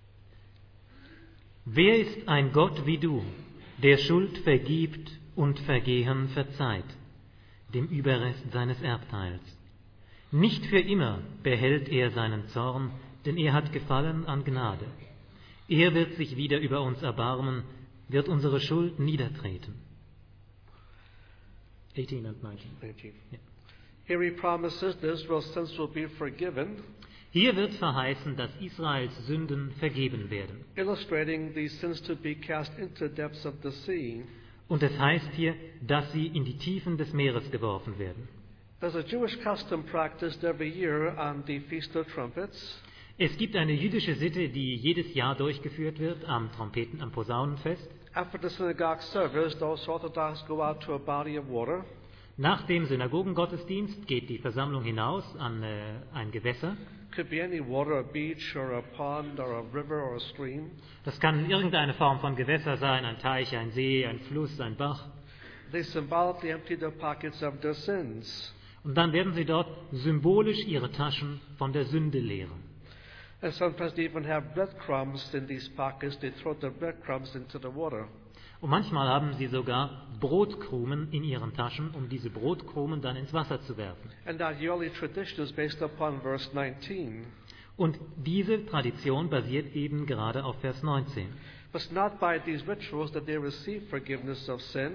Wer ist ein Gott wie du, der Schuld vergibt und Vergehen verzeiht, dem Überrest seines Erbteils? Nicht für immer behält er seinen Zorn, denn er hat Gefallen an Gnade. Er wird sich wieder über uns erbarmen, wird unsere Schuld niedertreten. eighteen and nineteen. nineteen. Yeah. Here he promises that Israel's sins will be forgiven, Hier wird verheißen, dass Israels Sünden vergeben werden. illustrating these sins to be cast into the depths of the sea. Und es heißt hier, dass sie in die Tiefen des Meeres geworfen werden. There's a Jewish custom practiced every year on the Feast of Trumpets. Es gibt eine jüdische Sitte, die jedes Jahr durchgeführt wird am Trompeten, am Posaunenfest. After the synagogue service, those Orthodox go out to a body of water. Nach dem Synagogengottesdienst geht die Versammlung hinaus an äh, ein Gewässer. Could be any water, a beach or a pond or a river or a stream. Das kann irgendeine Form von Gewässer sein, ein Teich, ein See, ein Fluss, ein Bach. They symbolically empty their pockets of their sins. Und dann werden sie dort symbolisch ihre Taschen von der Sünde leeren. And sometimes they even have breadcrumbs in these pockets. They throw the breadcrumbs into the water. Und manchmal haben sie sogar Brotkrumen in ihren Taschen, um diese Brotkrumen dann ins Wasser zu werfen. And that yearly tradition is based upon verse nineteen. Und diese Tradition basiert eben gerade auf Vers neunzehn. But not by these rituals that they receive forgiveness of sin.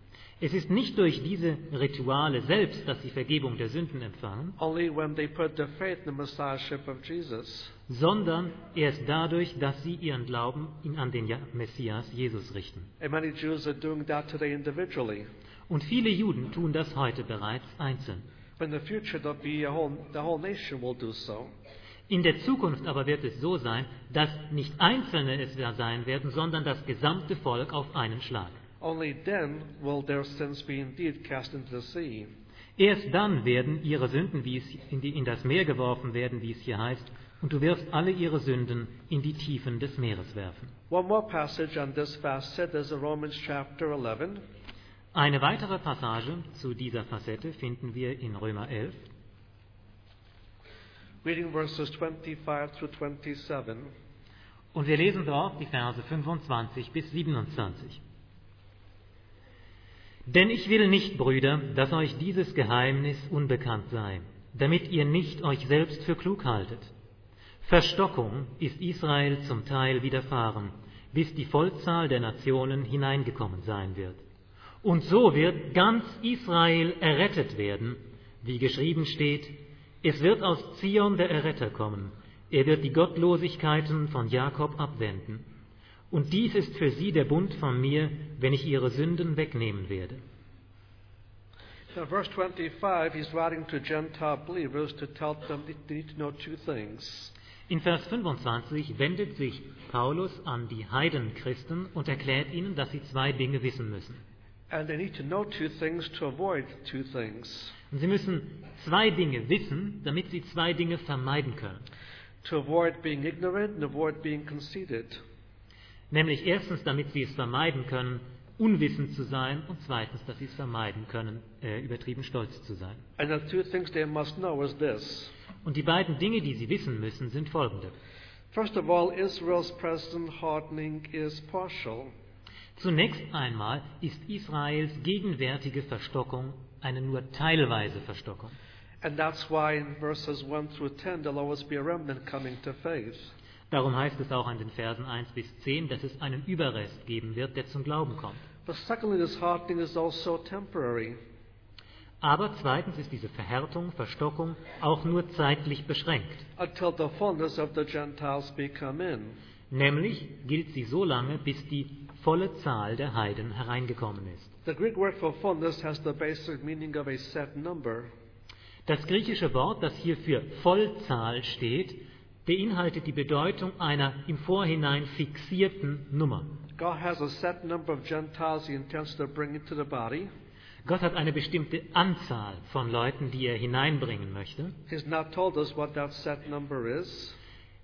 Es ist nicht durch diese Rituale selbst, dass sie Vergebung der Sünden empfangen, Only when they put their faith in the Messiahship of Jesus. sondern erst dadurch, dass sie ihren Glauben in, an den Messias Jesus richten. And many Jews are doing that today individually. Und viele Juden tun das heute bereits einzeln. But in the future, there'll be a whole, the whole nation will do so. In der Zukunft aber wird es so sein, dass nicht Einzelne es sein werden, sondern das gesamte Volk auf einen Schlag. Only then will their sins be indeed cast into the sea. Erst dann werden ihre Sünden wie es in, die, in das Meer geworfen werden, wie es hier heißt, und du wirst alle ihre Sünden in die Tiefen des Meeres werfen. One more passage on this facet is in Romans chapter eleven. Eine weitere Passage zu dieser Facette finden wir in Römer elf. Reading verses twenty-five through twenty-seven. Und wir lesen dort die Verse fünfundzwanzig bis siebenundzwanzig. Denn ich will nicht, Brüder, dass euch dieses Geheimnis unbekannt sei, damit ihr nicht euch selbst für klug haltet. Verstockung ist Israel zum Teil widerfahren, bis die Vollzahl der Nationen hineingekommen sein wird. Und so wird ganz Israel errettet werden, wie geschrieben steht, es wird aus Zion der Erretter kommen, er wird die Gottlosigkeiten von Jakob abwenden. Und dies ist für sie der Bund von mir, wenn ich ihre Sünden wegnehmen werde. Now, verse twenty-five, he's writing to Gentile believers to tell them they need to know two things. In Vers fünfundzwanzig wendet sich Paulus an die Heidenchristen und erklärt ihnen, dass sie zwei Dinge wissen müssen. And they need to know two things to avoid two things. Und sie müssen zwei Dinge wissen, damit sie zwei Dinge vermeiden können. To avoid being ignorant and avoid being conceited. Nämlich erstens, damit sie es vermeiden können, unwissend zu sein, und zweitens, dass sie es vermeiden können, äh, übertrieben stolz zu sein. And the two things they must know is this. Und die beiden Dinge, die sie wissen müssen, sind folgende. First of all, Israel's present hardening is partial. Zunächst einmal ist Israels gegenwärtige Verstockung eine nur teilweise Verstockung. And that's why in verses one through ten there'll always be a remnant coming to faith. Darum heißt es auch an den Versen eins bis zehn, dass es einen Überrest geben wird, der zum Glauben kommt. But secondly, this hardening is also temporary. Aber zweitens ist diese Verhärtung, Verstockung auch nur zeitlich beschränkt, Until the fullness of the Gentiles be come in. Nämlich gilt sie so lange, bis die volle Zahl der Heiden hereingekommen ist. The Greek word for fullness has the basic meaning of a set number. Das griechische Wort, das hier für Vollzahl steht, beinhaltet die Bedeutung einer im Vorhinein fixierten Nummer. God has a set number of Gentiles he intends to bring into the body. Gott hat eine bestimmte Anzahl von Leuten, die er hineinbringen möchte. He's not told us what that set number is.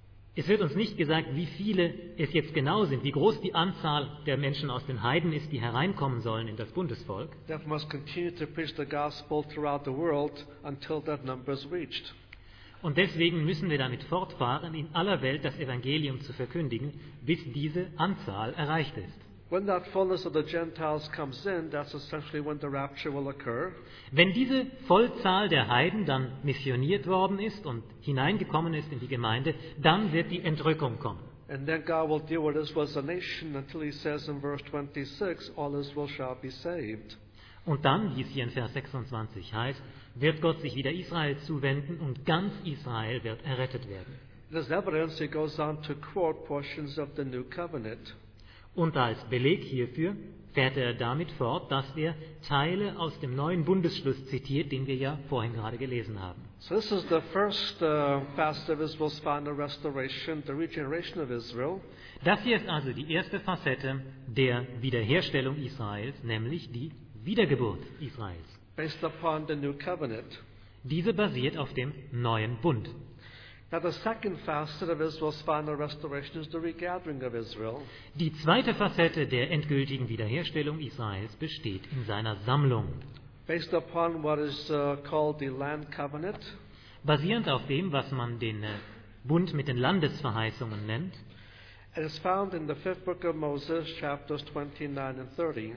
Es wird uns nicht gesagt, wie viele es jetzt genau sind, wie groß die Anzahl der Menschen aus den Heiden ist, die hereinkommen sollen in das Bundesvolk. Therefore must continue to preach the gospel throughout the world until that number is reached. Und deswegen müssen wir damit fortfahren, in aller Welt das Evangelium zu verkündigen, bis diese Anzahl erreicht ist. When that fullness of the Gentiles comes in, that's essentially when the rapture will occur. Wenn diese Vollzahl der Heiden dann missioniert worden ist und hineingekommen ist in die Gemeinde, dann wird die Entrückung kommen. And then God will deal with Israel as a nation until he says in verse twenty-six, all Israel shall be saved. Und dann, wie es hier in Vers sechsundzwanzig heißt, wird Gott sich wieder Israel zuwenden und ganz Israel wird errettet werden. There's evidence he goes on to quote portions of the new covenant. Und als Beleg hierfür fährt er damit fort, dass er Teile aus dem neuen Bundesschluss zitiert, den wir ja vorhin gerade gelesen haben. So this is the first uh, facet of Israel's final restoration, the regeneration of Israel. Das hier ist also die erste Facette der Wiederherstellung Israels, nämlich die Wiedergeburt Israels. Based upon the new covenant. Diese basiert auf dem neuen Bund. Now the second facet of Israel's final restoration is the regathering of Israel. Die zweite Facette der endgültigen Wiederherstellung Israels besteht in seiner Sammlung. Based upon what is uh, called the land covenant. Basierend auf dem, was man den äh, Bund mit den Landesverheißungen nennt. It is found in the fifth book of Moses, chapters twenty-nine and thirty.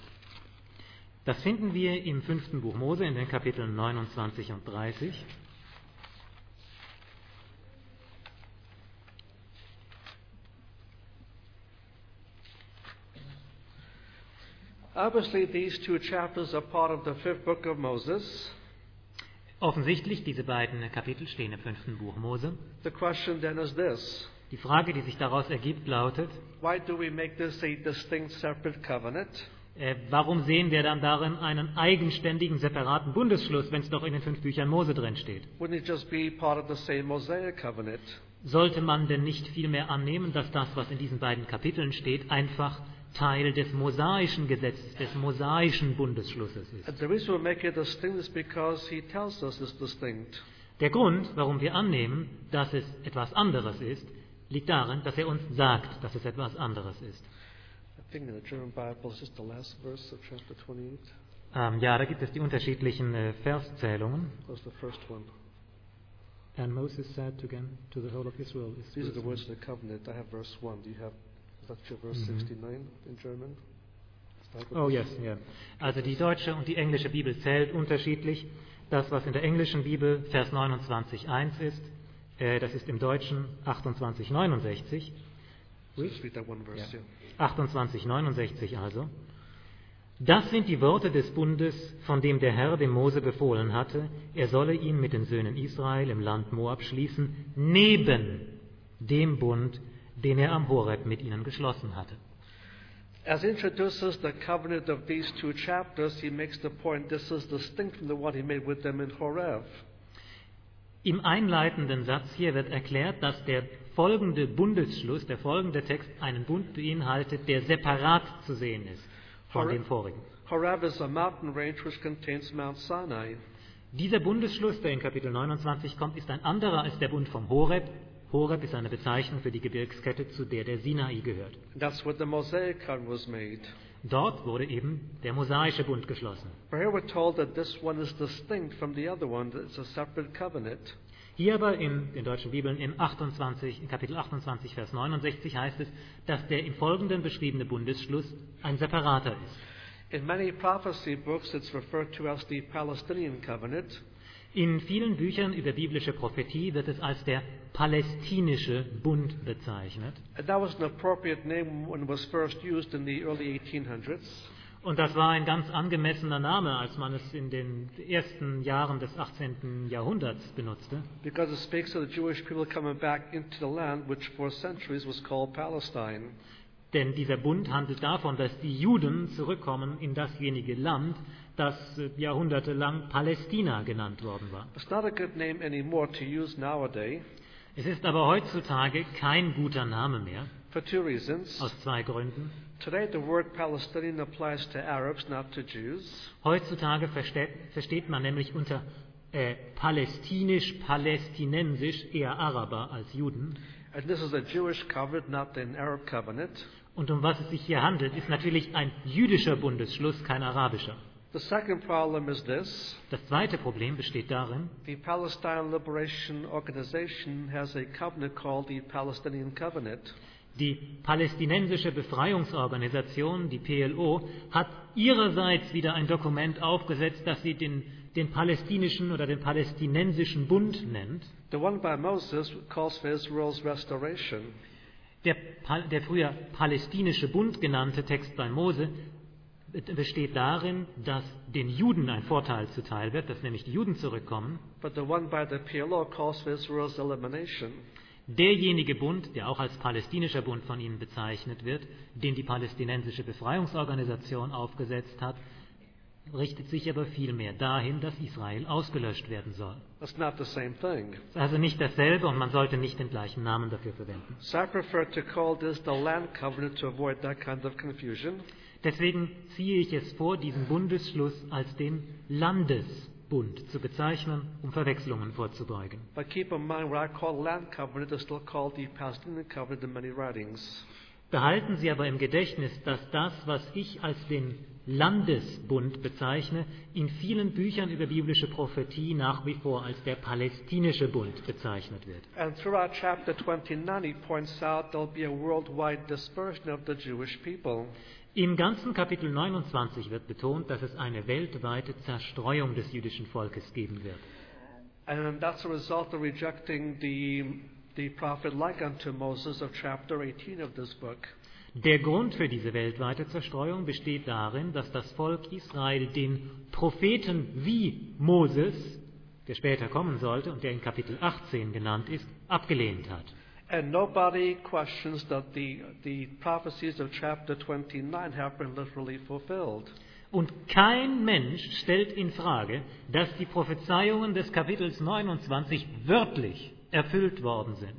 Das finden wir im fünften Buch Mose in den Kapiteln neunundzwanzig und dreißig. Obviously, these two chapters are part of the fifth book of Moses. Offensichtlich, diese beiden Kapitel stehen im fünften Buch Mose. The question then is this. Die Frage, die sich daraus ergibt, lautet, Why do we make this a distinct, separate covenant? äh, warum sehen wir dann darin einen eigenständigen, separaten Bundesschluss, wenn es doch in den fünf Büchern Mose drin steht? Wouldn't it just be part of the same Mosaic covenant? Sollte man denn nicht vielmehr annehmen, dass das, was in diesen beiden Kapiteln steht, einfach Teil des mosaischen Gesetzes, des mosaischen Bundesschlusses ist? And the reason we make it distinct is because he tells us it's distinct. Der Grund, warum wir annehmen, dass es etwas anderes ist, liegt darin, dass er uns sagt, dass es etwas anderes ist. I think in the German Bible it's just the last verse of chapter twenty-eight. Ähm, ja, da gibt es die unterschiedlichen äh, Verszählungen. That was the first one. And Moses said again to the whole of Israel. Is These are the words of the covenant. I have verse one. Do you have, is that your verse Mhm. sixty-nine in German? Start with Oh this. yes, yeah. Also die deutsche und die englische Bibel zählt unterschiedlich. Das, was in der englischen Bibel Vers neunundzwanzig eins ist, äh, das ist im Deutschen achtundzwanzig neunundsechzig. Just read that one verse, Ja. yeah. achtundzwanzig neunundsechzig also. Das sind die Worte des Bundes, von dem der Herr dem Mose befohlen hatte, er solle ihn mit den Söhnen Israel im Land Moab schließen, neben dem Bund, den er am Horeb mit ihnen geschlossen hatte. As he introduces the covenant of these two chapters, he makes the point this is distinct from the one he made with them in Horeb. Im einleitenden Satz hier wird erklärt, dass der folgende Bundesschluss, der folgende Text, einen Bund beinhaltet, der separat zu sehen ist von dem vorigen. Horeb is a mountain range which contains Mount Sinai. Dieser Bundesschluss, der in Kapitel neunundzwanzig kommt, ist ein anderer als der Bund vom Horeb. Horeb ist eine Bezeichnung für die Gebirgskette, zu der der Sinai gehört. That's where the Mosaic covenant was made. Dort wurde eben der mosaische Bund geschlossen. But here we're told that this one is distinct from the other one. It's a separate covenant. Hier aber in den deutschen Bibeln in, achtundzwanzig, in Kapitel achtundzwanzig, Vers neunundsechzig heißt es, dass der im Folgenden beschriebene Bundesschluss ein separater ist. In many prophecy books, it's referred to as the Palestinian covenant. In vielen Büchern über biblische Prophetie wird es als der palästinische Bund bezeichnet. And that was an appropriate name when it was first used in the early eighteen hundreds. Und das war ein ganz angemessener Name, als man es in den ersten Jahren des achtzehnten Jahrhunderts benutzte. Because it speaks of the Jewish people coming back into the land which for centuries was called Palestine. Denn dieser Bund handelt davon, dass die Juden zurückkommen in dasjenige Land, das jahrhundertelang Palästina genannt worden war. It's not a good name anymore to use nowadays. Es ist aber heutzutage kein guter Name mehr, For two reasons. aus zwei Gründen. Today the word Palestinian applies to Arabs, not to Jews. Heutzutage versteht, versteht man nämlich unter äh, palästinisch-palästinensisch eher Araber als Juden. And this is a Jewish covenant, not an Arab covenant. Und um was es sich hier handelt, ist natürlich ein jüdischer Bundesschluss, kein arabischer. The second problem is this. Das zweite Problem besteht darin, The Palestine Liberation Organization has a covenant called the Palestinian Covenant. die palästinensische Befreiungsorganisation, die P L O, hat ihrerseits wieder ein Dokument aufgesetzt, das sie den, den palästinischen oder den palästinensischen Bund nennt. The one by Moses calls for Israel's restoration. Der, der früher palästinische Bund genannte Text bei Mose besteht darin, dass den Juden ein Vorteil zuteil wird, dass nämlich die Juden zurückkommen. But the one by the P L O calls for Israel's elimination. Derjenige Bund, der auch als palästinischer Bund von ihnen bezeichnet wird, den die palästinensische Befreiungsorganisation aufgesetzt hat, richtet sich aber vielmehr dahin, dass Israel ausgelöscht werden soll. That's not the same thing. Das ist also nicht dasselbe und man sollte nicht den gleichen Namen dafür verwenden. So I prefer to call this the land covenant to avoid that kind of confusion. Deswegen ziehe ich es vor, diesen Bundesschluss als den Landesbund zu bezeichnen, um Verwechslungen vorzubeugen. But keep in mind, what I call land covenant is still called the Palestinian covenant in many writings. Behalten Sie aber im Gedächtnis, dass das, was ich als den Landesbund bezeichne, in vielen Büchern über biblische Prophetie nach wie vor als der palästinische Bund bezeichnet wird. And throughout chapter twenty-nine, he points out there'll be a worldwide dispersion of the Jewish people. Im ganzen Kapitel neunundzwanzig wird betont, dass es eine weltweite Zerstreuung des jüdischen Volkes geben wird. And that's a result of rejecting the, the prophet like unto Moses of chapter eighteen of this book. Der Grund für diese weltweite Zerstreuung besteht darin, dass das Volk Israel den Propheten wie Moses, der später kommen sollte und der in Kapitel achtzehn genannt ist, abgelehnt hat. And nobody questions that the, the prophecies of chapter twenty-nine have been literally fulfilled. Und kein Mensch stellt in Frage, dass die Prophezeiungen des Kapitels neunundzwanzig wörtlich erfüllt worden sind.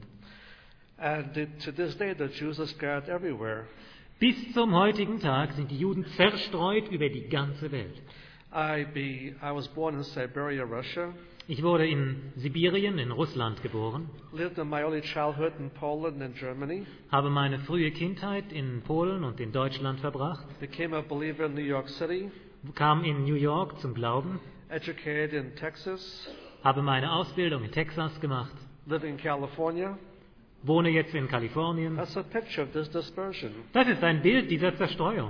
And to this day, the Jews are scattered everywhere. Bis zum heutigen Tag sind die Juden zerstreut über die ganze Welt. I, be, I was born in Siberia, Russia. Ich wurde in Sibirien, in Russland geboren, Lived in my early childhood in Poland and Germany. habe meine frühe Kindheit in Polen und in Deutschland verbracht, Became a believer in New York City. kam in New York zum Glauben, Educated in Texas. habe meine Ausbildung in Texas gemacht, Live in California. wohne jetzt in Kalifornien. That's a picture of this dispersion. Das ist ein Bild dieser Zerstreuung.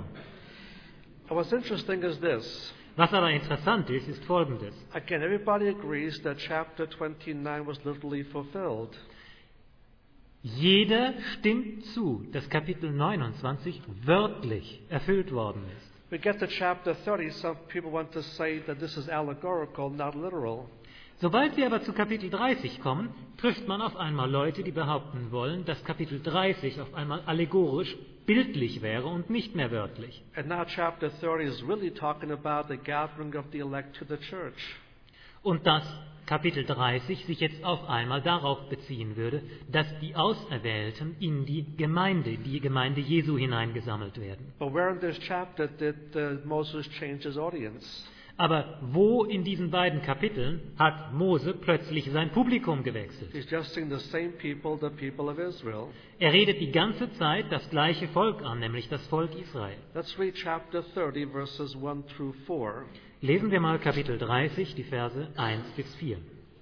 And what's interesting is this. Was aber interessant ist, ist Folgendes. Again, everybody agrees that chapter twenty-nine was literally fulfilled. Jeder stimmt zu, dass Kapitel neunundzwanzig wörtlich erfüllt worden ist. We get to chapter thirty, some people want to say that this is allegorical, not literal. Sobald wir aber zu Kapitel dreißig kommen, trifft man auf einmal Leute, die behaupten wollen, dass Kapitel dreißig auf einmal allegorisch, bildlich wäre und nicht mehr wörtlich. And now chapter thirty is really talking about the gathering of the elect to the church. Und dass Kapitel dreißig sich jetzt auf einmal darauf beziehen würde, dass die Auserwählten in die Gemeinde, die Gemeinde Jesu hineingesammelt werden. But where in this chapter did uh, Moses change his audience? Aber wo in diesen beiden Kapiteln hat Mose plötzlich sein Publikum gewechselt? He's addressing the same people, the people of Israel. Er redet die ganze Zeit das gleiche Volk an, nämlich das Volk Israel. Let's read chapter thirty, verses one through four. Lesen wir mal Kapitel dreißig, die Verse eins bis vier.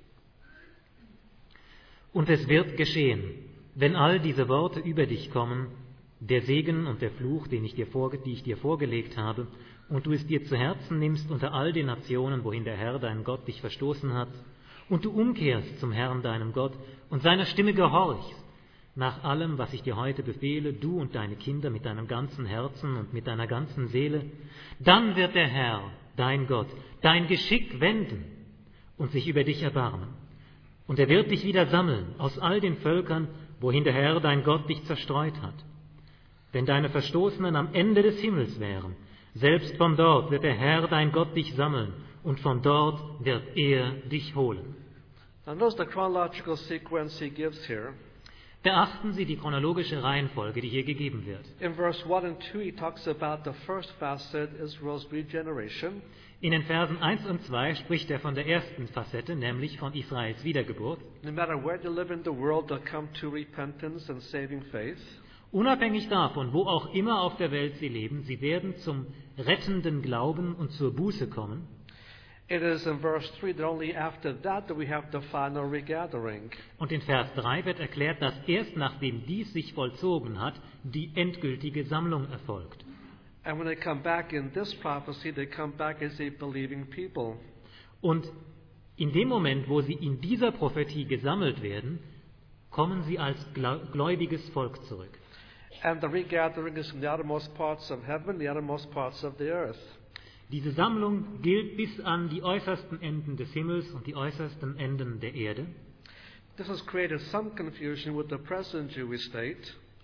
Und es wird geschehen, wenn all diese Worte über dich kommen, der Segen und der Fluch, den ich dir vorge- die ich dir vorgelegt habe, und du es dir zu Herzen nimmst unter all den Nationen, wohin der Herr, dein Gott, dich verstoßen hat, und du umkehrst zum Herrn, deinem Gott, und seiner Stimme gehorchst, nach allem, was ich dir heute befehle, du und deine Kinder mit deinem ganzen Herzen und mit deiner ganzen Seele, dann wird der Herr, dein Gott, dein Geschick wenden und sich über dich erbarmen. Und er wird dich wieder sammeln aus all den Völkern, wohin der Herr, dein Gott, dich zerstreut hat. Wenn deine Verstoßenen am Ende des Himmels wären, selbst von dort wird der Herr, dein Gott, dich sammeln, und von dort wird er dich holen. Now notice the chronological sequence he gives here. Beachten Sie die chronologische Reihenfolge, die hier gegeben wird. In verse one and two, he talks about the first facet, Israel's regeneration. In den Versen eins und zwei spricht er von der ersten Facette, nämlich von Israels Wiedergeburt. No matter where they live in the world, they'll come to repentance and saving faith. Unabhängig davon, wo auch immer auf der Welt sie leben, sie werden zum rettenden Glauben und zur Buße kommen. It is in verse three that only after that that we have the final regathering. Und in Vers drei wird erklärt, dass erst nachdem dies sich vollzogen hat, die endgültige Sammlung erfolgt. And when they come back in this prophecy, they come back as a believing people. Und in dem Moment, wo sie in dieser Prophetie gesammelt werden, kommen sie als gläubiges Volk zurück. And the regathering is from the outermost parts of heaven, the outermost parts of the earth. Diese Sammlung gilt bis an die äußersten Enden des Himmels und die äußersten Enden der Erde. This has created some confusion with the present Jewish state.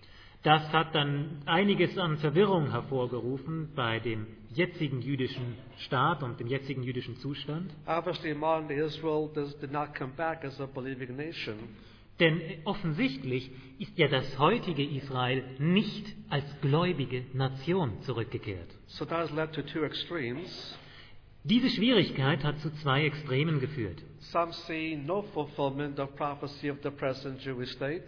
Das hat dann einiges an Verwirrung hervorgerufen bei dem jetzigen jüdischen Staat und dem jetzigen jüdischen Zustand. Obviously, modern day Israel does, did not come back as a believing nation. Denn offensichtlich ist ja das heutige Israel nicht als gläubige Nation zurückgekehrt. So that has led to two extremes. Diese Schwierigkeit hat zu zwei Extremen geführt. Some see no fulfillment of prophecy of the present Jewish state.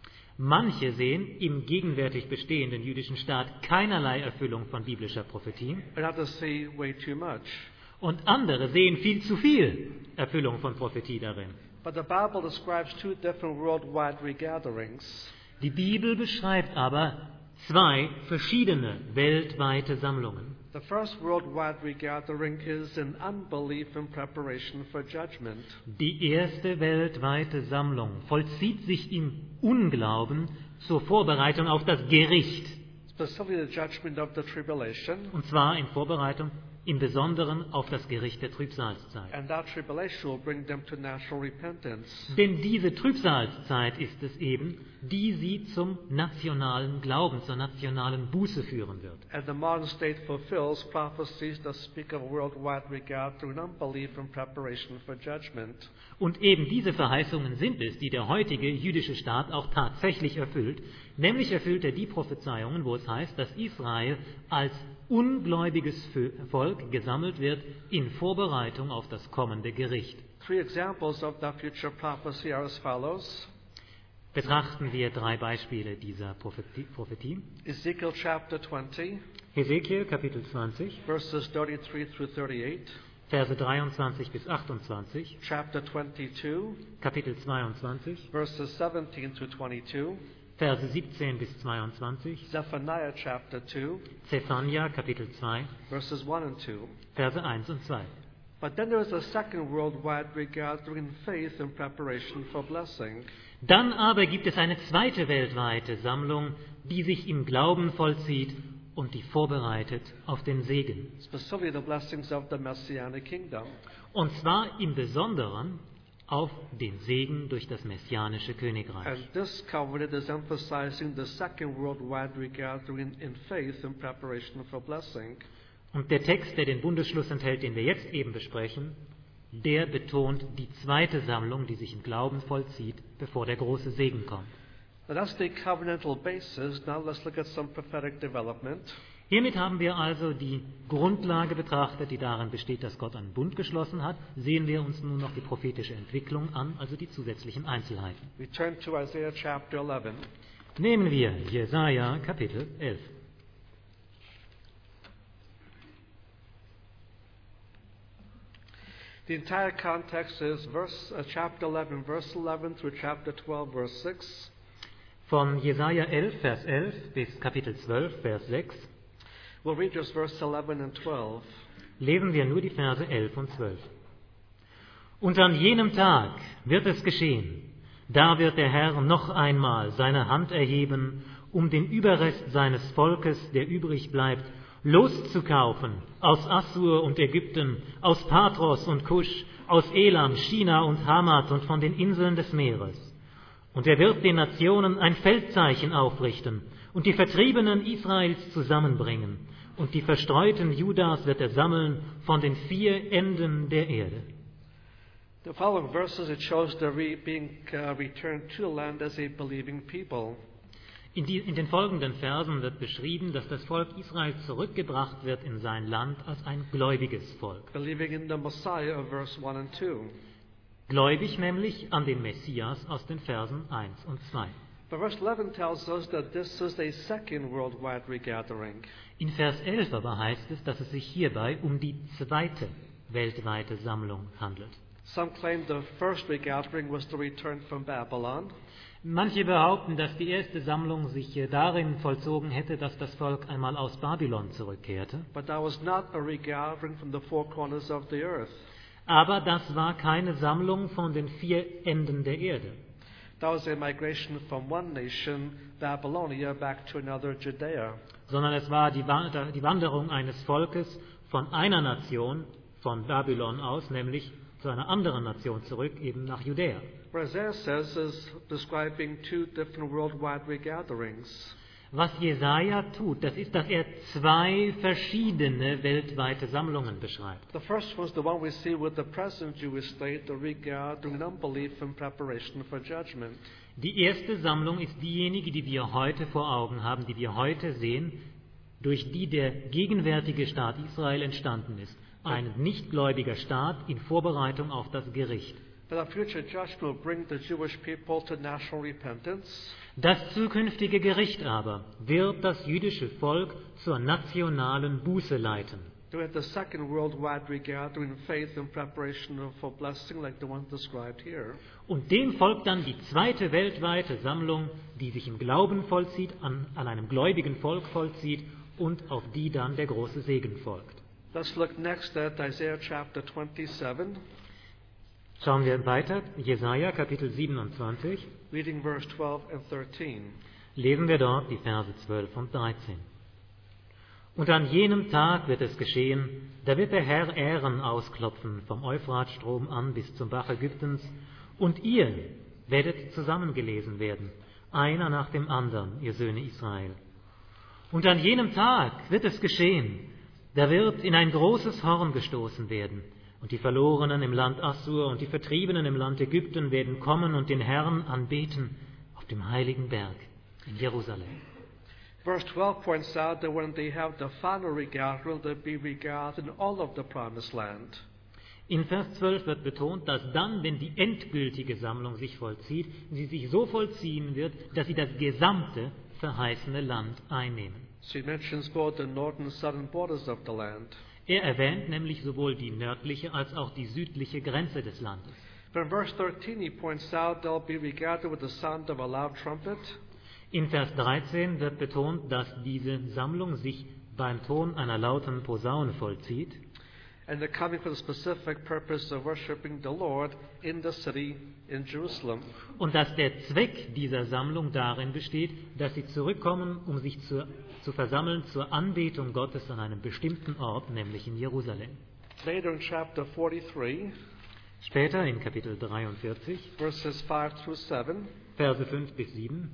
Manche sehen im gegenwärtig bestehenden jüdischen Staat keinerlei Erfüllung von biblischer Prophetie. And others see way too much. Und andere sehen viel zu viel Erfüllung von Prophetie darin. But the Bible describes two different worldwide regatherings. Die Bibel beschreibt aber zwei verschiedene weltweite Sammlungen. The first worldwide regathering is in unbelief in preparation for judgment. Die erste weltweite Sammlung vollzieht sich im Unglauben zur Vorbereitung auf das Gericht. Specifically the judgment of the tribulation. Und zwar in Vorbereitung im Besonderen auf das Gericht der Trübsalzeit. And that tribulation will bring them to national repentance. Denn diese Trübsalzeit ist es eben, die sie zum nationalen Glauben, zur nationalen Buße führen wird. And the modern state fulfills prophecies that speak of a worldwide regathering in unbelief in preparation for judgment. Und eben diese Verheißungen sind es, die der heutige jüdische Staat auch tatsächlich erfüllt. Nämlich erfüllt er die Prophezeiungen, wo es heißt, dass Israel als ungläubiges Volk gesammelt wird in Vorbereitung auf das kommende Gericht. Three examples of that future prophecy are as follows. Betrachten wir drei Beispiele dieser Prophetie. Ezekiel chapter twenty, Hesekiel Kapitel zwanzig, verses thirty-three through thirty-eight. Verse dreiundzwanzig bis achtundzwanzig, Chapter twenty-two, Kapitel zweiundzwanzig, verses seventeen to twenty-two. Verse siebzehn bis zweiundzwanzig, Zephaniah chapter two, Zephania Kapitel zwei, verses one and two. Verse eins und zwei. But then there is a second worldwide regathering in faith in preparation for blessing. Dann aber gibt es eine zweite weltweite Sammlung, die sich im Glauben vollzieht und die vorbereitet auf den Segen. Specifically the blessings of the Messianic kingdom. Und zwar im Besonderen auf den Segen durch das messianische Königreich. And this covenant is emphasizing the second worldwide regathering in faith in preparation for blessing. Und der Text, der den Bundesschluss enthält, den wir jetzt eben besprechen, der betont die zweite Sammlung, die sich im Glauben vollzieht, bevor der große Segen kommt. Now that's the covenantal basis. Now let's look at some prophetic development. Hiermit haben wir also die Grundlage betrachtet, die darin besteht, dass Gott einen Bund geschlossen hat. Sehen wir uns nun noch die prophetische Entwicklung an, also die zusätzlichen Einzelheiten. We turn to Isaiah chapter eleven. Nehmen wir Jesaja Kapitel elf. The entire context is verse, uh, chapter eleven, verse eleven through chapter twelve, verse six. Von Jesaja elf, Vers elf bis Kapitel zwölf, Vers sechs. We'll read just verse eleven and twelve. Lesen wir nur die Verse elf und zwölf. Und an jenem Tag wird es geschehen, Da wird der Herr noch einmal seine Hand erheben, um den Überrest seines Volkes, der übrig bleibt, loszukaufen aus Assur und Ägypten, aus Patros und Kusch, aus Elam, China und Hamat und von den Inseln des Meeres. Und er wird den Nationen ein Feldzeichen aufrichten und die Vertriebenen Israels zusammenbringen. Und die Verstreuten Judas wird er sammeln von den vier Enden der Erde. The following verses, it shows the re- being uh, returned to the land as a believing people. In, die, in den folgenden Versen wird beschrieben, dass das Volk Israel zurückgebracht wird in sein Land als ein gläubiges Volk. Believing in the Messiah of verse one and two. Gläubig nämlich an den Messias aus den Versen eins und zwei. But verse eleven tells us that this is a second worldwide regathering. In Vers elf aber heißt es, dass es sich hierbei um die zweite weltweite Sammlung handelt. Some claim the first regathering was the return from Babylon. Manche behaupten, dass die erste Sammlung sich darin vollzogen hätte, dass das Volk einmal aus Babylon zurückkehrte. But that was not a regathering from the four corners of the earth. Aber das war keine Sammlung von den vier Enden der Erde, That was a migration from one nation, Babylonia, back to another, Judea. sondern es war die Wa- die Wanderung eines Volkes von einer Nation, von Babylon aus, nämlich zu einer anderen Nation zurück, eben nach Judäa. What Isaiah says is describing two different worldwide regatherings. Was Jesaja tut, das ist, dass er zwei verschiedene weltweite Sammlungen beschreibt. The first was the one we see with the present Jewish state, the regathering in unbelief in preparation for judgment. Die erste Sammlung ist diejenige, die wir heute vor Augen haben, die wir heute sehen, durch die der gegenwärtige Staat Israel entstanden ist. Ein nichtgläubiger Staat in Vorbereitung auf das Gericht. But a future judgment will bring the Jewish people to national repentance. Das zukünftige Gericht aber wird das jüdische Volk zur nationalen Buße leiten. We have the second worldwide regathering in faith and preparation for blessing, like the one described here. Und dem folgt dann die zweite weltweite Sammlung, die sich im Glauben vollzieht, an, an einem gläubigen Volk vollzieht und auf die dann der große Segen folgt. Let's look next at Isaiah chapter twenty-seven, Schauen wir weiter, Jesaja Kapitel siebenundzwanzig, reading verse twelve and thirteen. lesen wir dort die Verse zwölf und dreizehn. Und an jenem Tag wird es geschehen, da wird der Herr Ähren ausklopfen, vom Euphratstrom an bis zum Bach Ägyptens, und ihr werdet zusammengelesen werden, einer nach dem anderen, ihr Söhne Israel. Und an jenem Tag wird es geschehen, da wird in ein großes Horn gestoßen werden, und die Verlorenen im Land Assur und die Vertriebenen im Land Ägypten werden kommen und den Herrn anbeten auf dem heiligen Berg in Jerusalem. Verse twelve points out that when they have the final regathering, they'll be regathered in all of the promised land. In Vers zwölf wird betont, dass dann, wenn die endgültige Sammlung sich vollzieht, sie sich so vollziehen wird, dass sie das gesamte verheißene Land einnehmen. So he mentions both the northern and southern borders of the land. Er erwähnt nämlich sowohl die nördliche als auch die südliche Grenze des Landes. But in verse thirteen, he points out they'll be regathered with the sound of a loud trumpet. In Vers dreizehn wird betont, dass diese Sammlung sich beim Ton einer lauten Posaune vollzieht. And they're coming for the specific purpose of worshiping the Lord in the city in Jerusalem. Und dass der Zweck dieser Sammlung darin besteht, dass sie zurückkommen, um sich zu, zu versammeln zur Anbetung Gottes an einem bestimmten Ort, nämlich in Jerusalem. Later in chapter forty-three, Später in Kapitel dreiundvierzig, verses five through seven, Verse fünf bis sieben.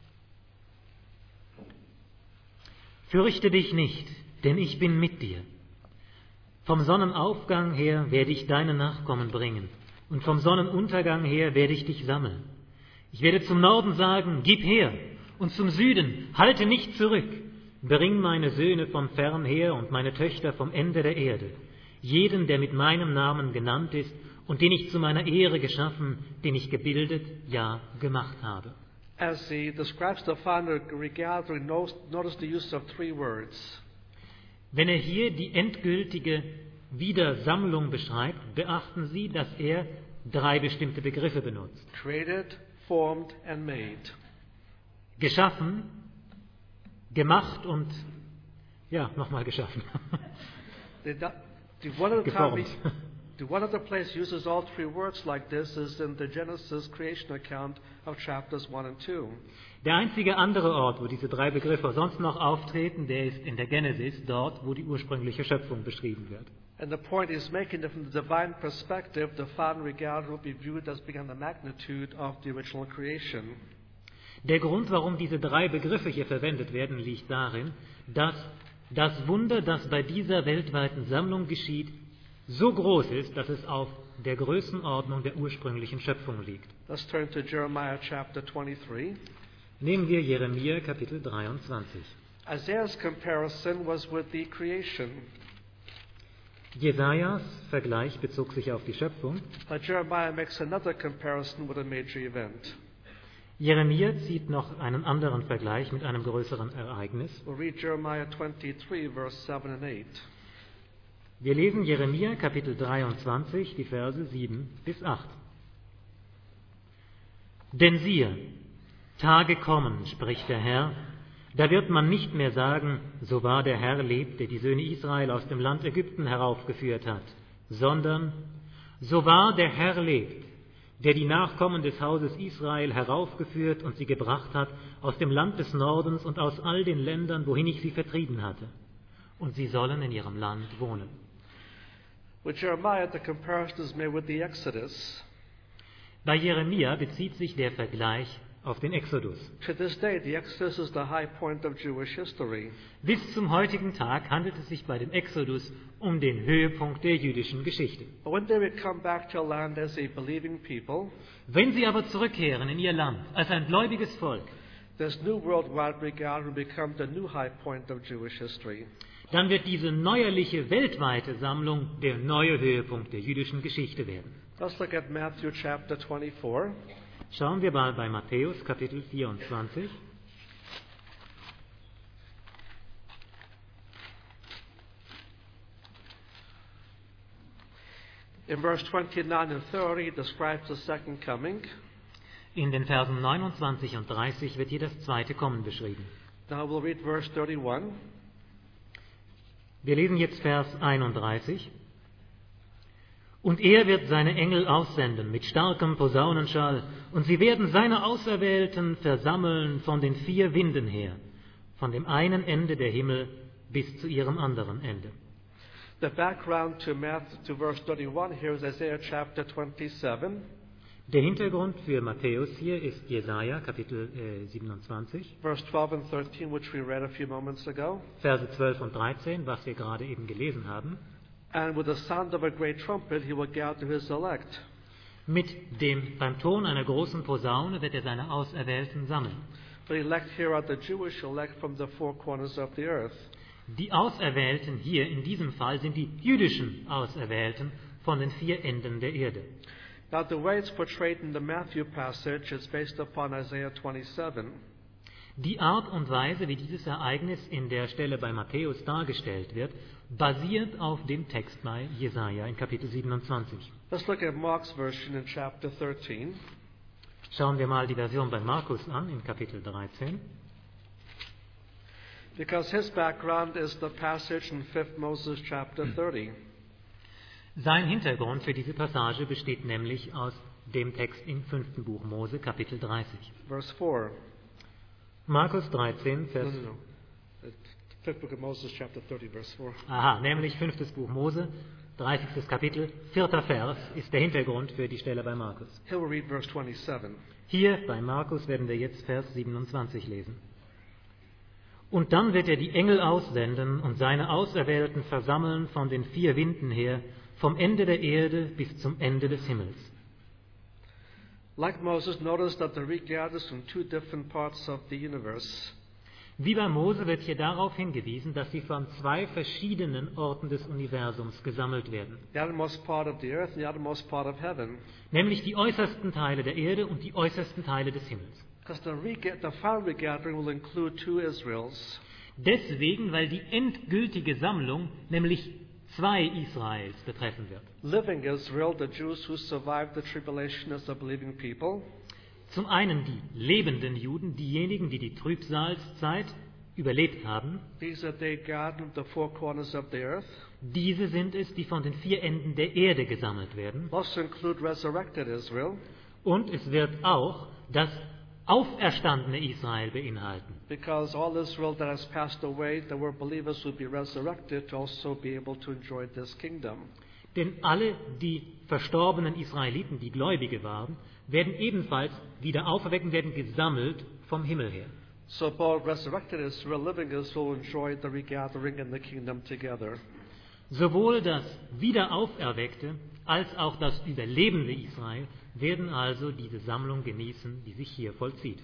Fürchte dich nicht, denn ich bin mit dir. Vom Sonnenaufgang her werde ich deine Nachkommen bringen, und vom Sonnenuntergang her werde ich dich sammeln. Ich werde zum Norden sagen, gib her, und zum Süden, halte nicht zurück. Bring meine Söhne vom Fern her und meine Töchter vom Ende der Erde. Jeden, der mit meinem Namen genannt ist und den ich zu meiner Ehre geschaffen, den ich gebildet, ja, gemacht habe. as he describes the final regathering, notice the use of three words. Wenn er hier die endgültige Wiedersammlung beschreibt, beachten Sie, dass er drei bestimmte Begriffe benutzt. Created, formed, and made. Geschaffen, gemacht und, ja, nochmal geschaffen. The, the, one at a time Geformt. he, The one other place uses all three words like this is in the Genesis creation account of chapters one and two. Der einzige andere Ort, wo diese drei Begriffe sonst noch auftreten, der ist in der Genesis, dort, wo die ursprüngliche Schöpfung beschrieben wird. And the point is making that from the divine perspective, the final reality will be viewed as being the magnitude of the original creation. Der Grund, warum diese drei Begriffe hier verwendet werden, liegt darin, dass das Wunder, das bei dieser weltweiten Sammlung geschieht, so groß ist, dass es auf der Größenordnung der ursprünglichen Schöpfung liegt. Let's turn to Jeremiah chapter twenty-three. Nehmen wir Jeremia Kapitel dreiundzwanzig. Isaiah's comparison was with the creation. Jesajas Vergleich bezog sich auf die Schöpfung. But Jeremiah makes another comparison with a major event. Jeremia zieht noch einen anderen Vergleich mit einem größeren Ereignis. We'll read Jeremiah twenty-three, verse seven and eight. Wir lesen Jeremia Kapitel dreiundzwanzig, die Verse sieben bis acht. Denn siehe, Tage kommen, spricht der Herr, da wird man nicht mehr sagen, so wahr der Herr lebt, der die Söhne Israel aus dem Land Ägypten heraufgeführt hat, sondern so wahr der Herr lebt, der die Nachkommen des Hauses Israel heraufgeführt und sie gebracht hat aus dem Land des Nordens und aus all den Ländern, wohin ich sie vertrieben hatte. Und sie sollen in ihrem Land wohnen. With Jeremiah, the comparison is made with the Exodus. Bei Jeremia bezieht sich der Vergleich auf den Exodus. To this day, the Exodus is the high point of Jewish history. Bis zum heutigen Tag handelt es sich bei dem Exodus um den Höhepunkt der jüdischen Geschichte. But when they would come back to land as a believing people, Wenn sie aber zurückkehren in ihr Land als ein gläubiges Volk, this new worldwide reality will become the new high point of Jewish history. dann wird diese neuerliche weltweite Sammlung der neue Höhepunkt der jüdischen Geschichte werden. Let's look at Matthew chapter twenty-four. Schauen wir mal bei Matthäus Kapitel vierundzwanzig. In verse twenty-nine and thirty, it describes the second coming. In den Versen neunundzwanzig und dreißig wird hier das zweite Kommen beschrieben. Now we'll read verse thirty-one. Wir lesen jetzt Vers einunddreißig. Und er wird seine Engel aussenden mit starkem Posaunenschall, und sie werden seine Auserwählten versammeln von den vier Winden her, von dem einen Ende der Himmel bis zu ihrem anderen Ende. The background to Matthew, to verse thirty-one here is Isaiah chapter twenty-seven. Der Hintergrund für Matthäus hier ist Jesaja Kapitel äh, siebenundzwanzig, Verse twelve and thirteen, which we read a few moments ago. Verse zwölf und dreizehn, was wir gerade eben gelesen haben. And with the sound of a great trumpet, he will gather his elect. Mit dem, beim Ton einer großen Posaune wird er seine Auserwählten sammeln. The elect here are the Jewish elect from the four corners of the earth. Die Auserwählten hier in diesem Fall sind die jüdischen Auserwählten von den vier Enden der Erde. Now, the way it's portrayed in the Matthew passage is based upon Isaiah twenty-seven. Die Art und Weise, wie dieses Ereignis in der Stelle bei Matthäus dargestellt wird, basiert auf dem Text bei Jesaja in Kapitel siebenundzwanzig. Let's look at Mark's version in chapter thirteen. Schauen wir mal die Version bei Markus an in Kapitel dreizehn. Because his background is the passage in fifth Moses chapter thirty. Sein Hintergrund für diese Passage besteht nämlich aus dem Text im fünften Buch Mose, Kapitel dreißig. Verse four. Markus dreizehn, No, Vers... no, no. Uh, Fifth book of Moses chapter thirty, verse four. Aha, nämlich fünftes Buch Mose, dreißigstes Kapitel, vierter Vers ist der Hintergrund für die Stelle bei Markus. Here we'll read verse twenty-seven. Hier bei Markus werden wir jetzt Vers siebenundzwanzig lesen. Und dann wird er die Engel aussenden und seine Auserwählten versammeln von den vier Winden her, vom Ende der Erde bis zum Ende des Himmels. Like Moses, notice that the regathers from two different parts of the universe. Wie bei Mose wird hier darauf hingewiesen, dass sie von zwei verschiedenen Orten des Universums gesammelt werden. The outermost part of the earth and the outermost part of heaven. Nämlich die äußersten Teile der Erde und die äußersten Teile des Himmels. Because the, rega- the final regathering will include two Israels. Deswegen, weil die endgültige Sammlung nämlich zwei Israels betreffen wird. Living Israel, the Jews who survived the tribulation as a believing people. Zum einen die lebenden Juden, diejenigen, die die Trübsalzeit überlebt haben. These are they gathered in the four corners of the earth. Diese sind es, die von den vier Enden der Erde gesammelt werden. Also include resurrected Israel. Und es wird auch das auferstandene Israel beinhalten. Because all Israel that has passed away, there were believers who would be resurrected to also be able to enjoy this kingdom. Denn alle die verstorbenen Israeliten, die Gläubige waren, werden ebenfalls wieder auferwecken, werden gesammelt vom Himmel her. So both resurrected Israel, living Israel will enjoy the regathering in the kingdom together. Sowohl das Wiederauferweckte als auch das überlebende Israel werden also diese Sammlung genießen, die sich hier vollzieht.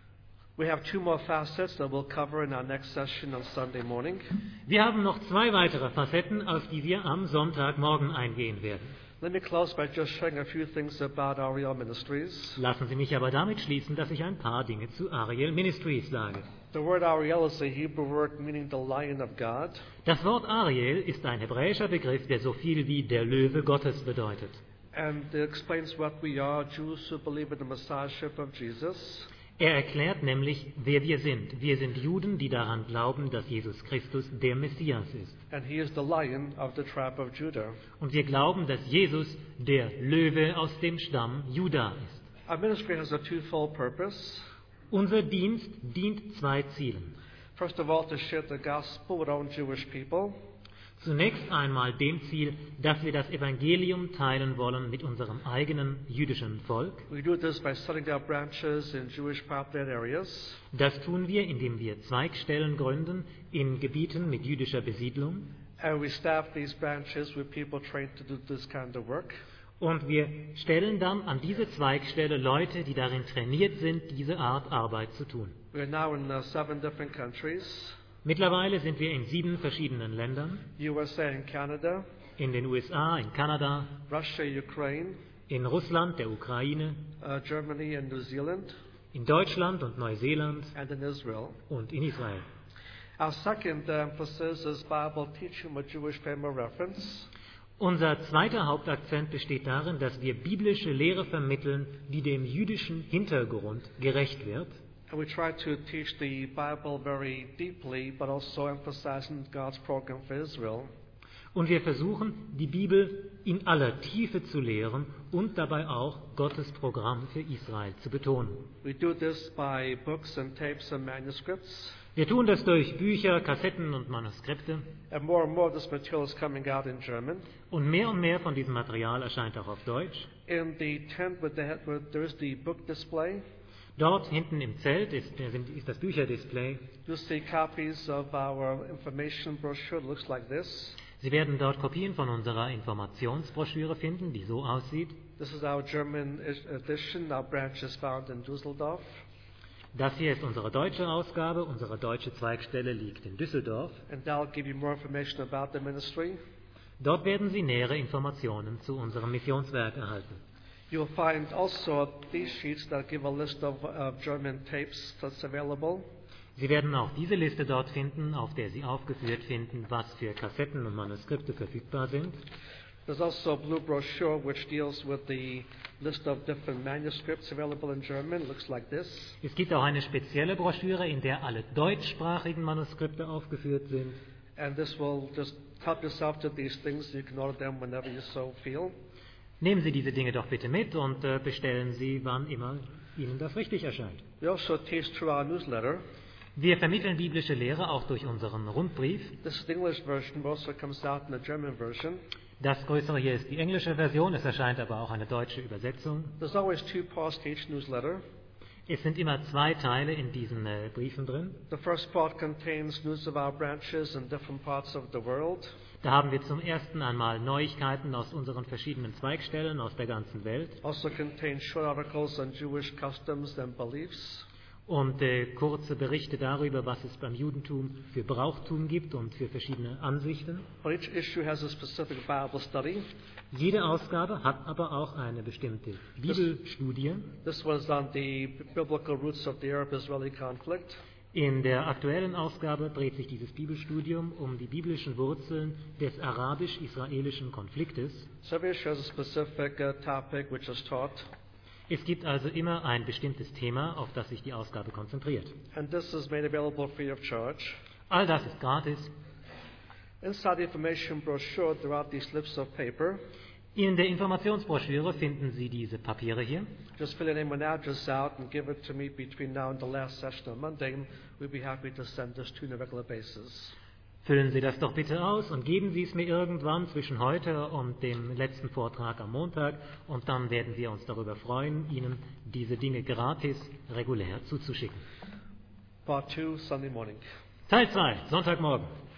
We have two more facets that we'll cover in our next session on Sunday morning. Wir haben noch zwei weitere Facetten, auf die wir am Sonntagmorgen eingehen werden. Let me close by just sharing a few things about Ariel Ministries. Lassen Sie mich aber damit schließen, dass ich ein paar Dinge zu Ariel Ministries sage. The word Ariel is a Hebrew word meaning the lion of God. Das Wort Ariel ist ein hebräischer Begriff, der so viel wie der Löwe Gottes bedeutet. And it explains what we are, Jews who believe in the Messiahship of Jesus. Er erklärt nämlich, wer wir sind. Wir sind Juden, die daran glauben, dass Jesus Christus der Messias ist. And he is the lion of the tribe of Judah. Und wir glauben, dass Jesus der Löwe aus dem Stamm Juda ist. Our ministry has a twofold purpose. Unser Dienst dient zwei Zielen. First of all, to share the gospel with own Jewish people. Zunächst einmal dem Ziel, dass wir das Evangelium teilen wollen mit unserem eigenen jüdischen Volk. We do this by setting up branches in Jewish populated areas. Das tun wir, indem wir Zweigstellen gründen in Gebieten mit jüdischer Besiedlung. And we staff these branches with people trained to do this kind of work. Und wir stellen dann an diese Zweigstelle Leute, die darin trainiert sind, diese Art Arbeit zu tun. We are now in uh, seven different countries. Mittlerweile sind wir in sieben verschiedenen Ländern. U S A and Canada, In den U S A, in Kanada, Russia, Ukraine, in Russland, der Ukraine, uh, Germany and New Zealand, in Deutschland und Neuseeland and in Israel. und in Israel. Our second uh, emphasis is Bible teaching with Jewish frame of reference. Unser zweiter Hauptakzent besteht darin, dass wir biblische Lehre vermitteln, die dem jüdischen Hintergrund gerecht wird. And we try to teach the Bible very deeply, but also emphasizing God's program for Israel. Und wir versuchen, die Bibel in aller Tiefe zu lehren und dabei auch Gottes Programm für Israel zu betonen. We do this by books and tapes and manuscripts. Wir tun das durch Bücher, Kassetten und Manuskripte. And more and more of this material is coming out in German. Und mehr und mehr von diesem Material erscheint auch auf Deutsch. In the tent with the, where there is the book display, Dort hinten im Zelt ist, ist das Bücherdisplay. you'll see copies of our information brochure. It looks like this. Sie werden dort Kopien von unserer Informationsbroschüre finden, die so aussieht. This is our German edition. Our branch is found in Düsseldorf. Das hier ist unsere deutsche Ausgabe. Unsere deutsche Zweigstelle liegt in Düsseldorf. And that'll give you more information about the ministry. Dort werden Sie nähere Informationen zu unserem Missionswerk erhalten. You'll find also these sheets that give a list of uh, German tapes that's available. Sie werden auch diese Liste dort finden, auf der Sie aufgeführt finden, was für Kassetten und Manuskripte verfügbar sind. There's also a blue brochure which deals with the list of different manuscripts available in German. It looks like this. Es gibt auch eine spezielle Broschüre, in der alle deutschsprachigen Manuskripte aufgeführt sind. And this will just help yourself to these things. You can order them whenever you so feel. Nehmen Sie diese Dinge doch bitte mit und äh, bestellen Sie, wann immer Ihnen das richtig erscheint. We also teach through our newsletter. Wir vermitteln biblische Lehre auch durch unseren Rundbrief. This is the English version, but also comes out in the German version. Das größere hier ist die englische Version, es erscheint aber auch eine deutsche Übersetzung. There's always two parts to each newsletter. Es sind immer zwei Teile in diesen äh, Briefen drin. The first part contains news of our branches in different parts of the world. Da haben wir zum ersten einmal Neuigkeiten aus unseren verschiedenen Zweigstellen aus der ganzen Welt Also contains short articles on Jewish customs and beliefs. und äh, kurze Berichte darüber, was es beim Judentum für Brauchtum gibt und für verschiedene Ansichten. But each issue has a specific Bible study. Jede Ausgabe hat aber auch eine bestimmte Bibelstudie. This was on the biblical roots of the Arab-Israeli conflict. In der aktuellen Ausgabe dreht sich dieses Bibelstudium um die biblischen Wurzeln des arabisch-israelischen Konfliktes. So every issue has a specific uh, topic which is taught. Es gibt also immer ein bestimmtes Thema, auf das sich die Ausgabe konzentriert. And this is made available free of charge. All das ist gratis. Inside the information brochure, there are these slips of paper. In der Informationsbroschüre finden Sie diese Papiere hier. Just fill your name and address out and give it to me between now and the last session on Monday. We'll be happy to send this to you on a regular basis. Füllen Sie das doch bitte aus und geben Sie es mir irgendwann zwischen heute und dem letzten Vortrag am Montag. Und dann werden wir uns darüber freuen, Ihnen diese Dinge gratis regulär zuzuschicken. Part two, Sunday morning. Teil zwei, Sonntagmorgen.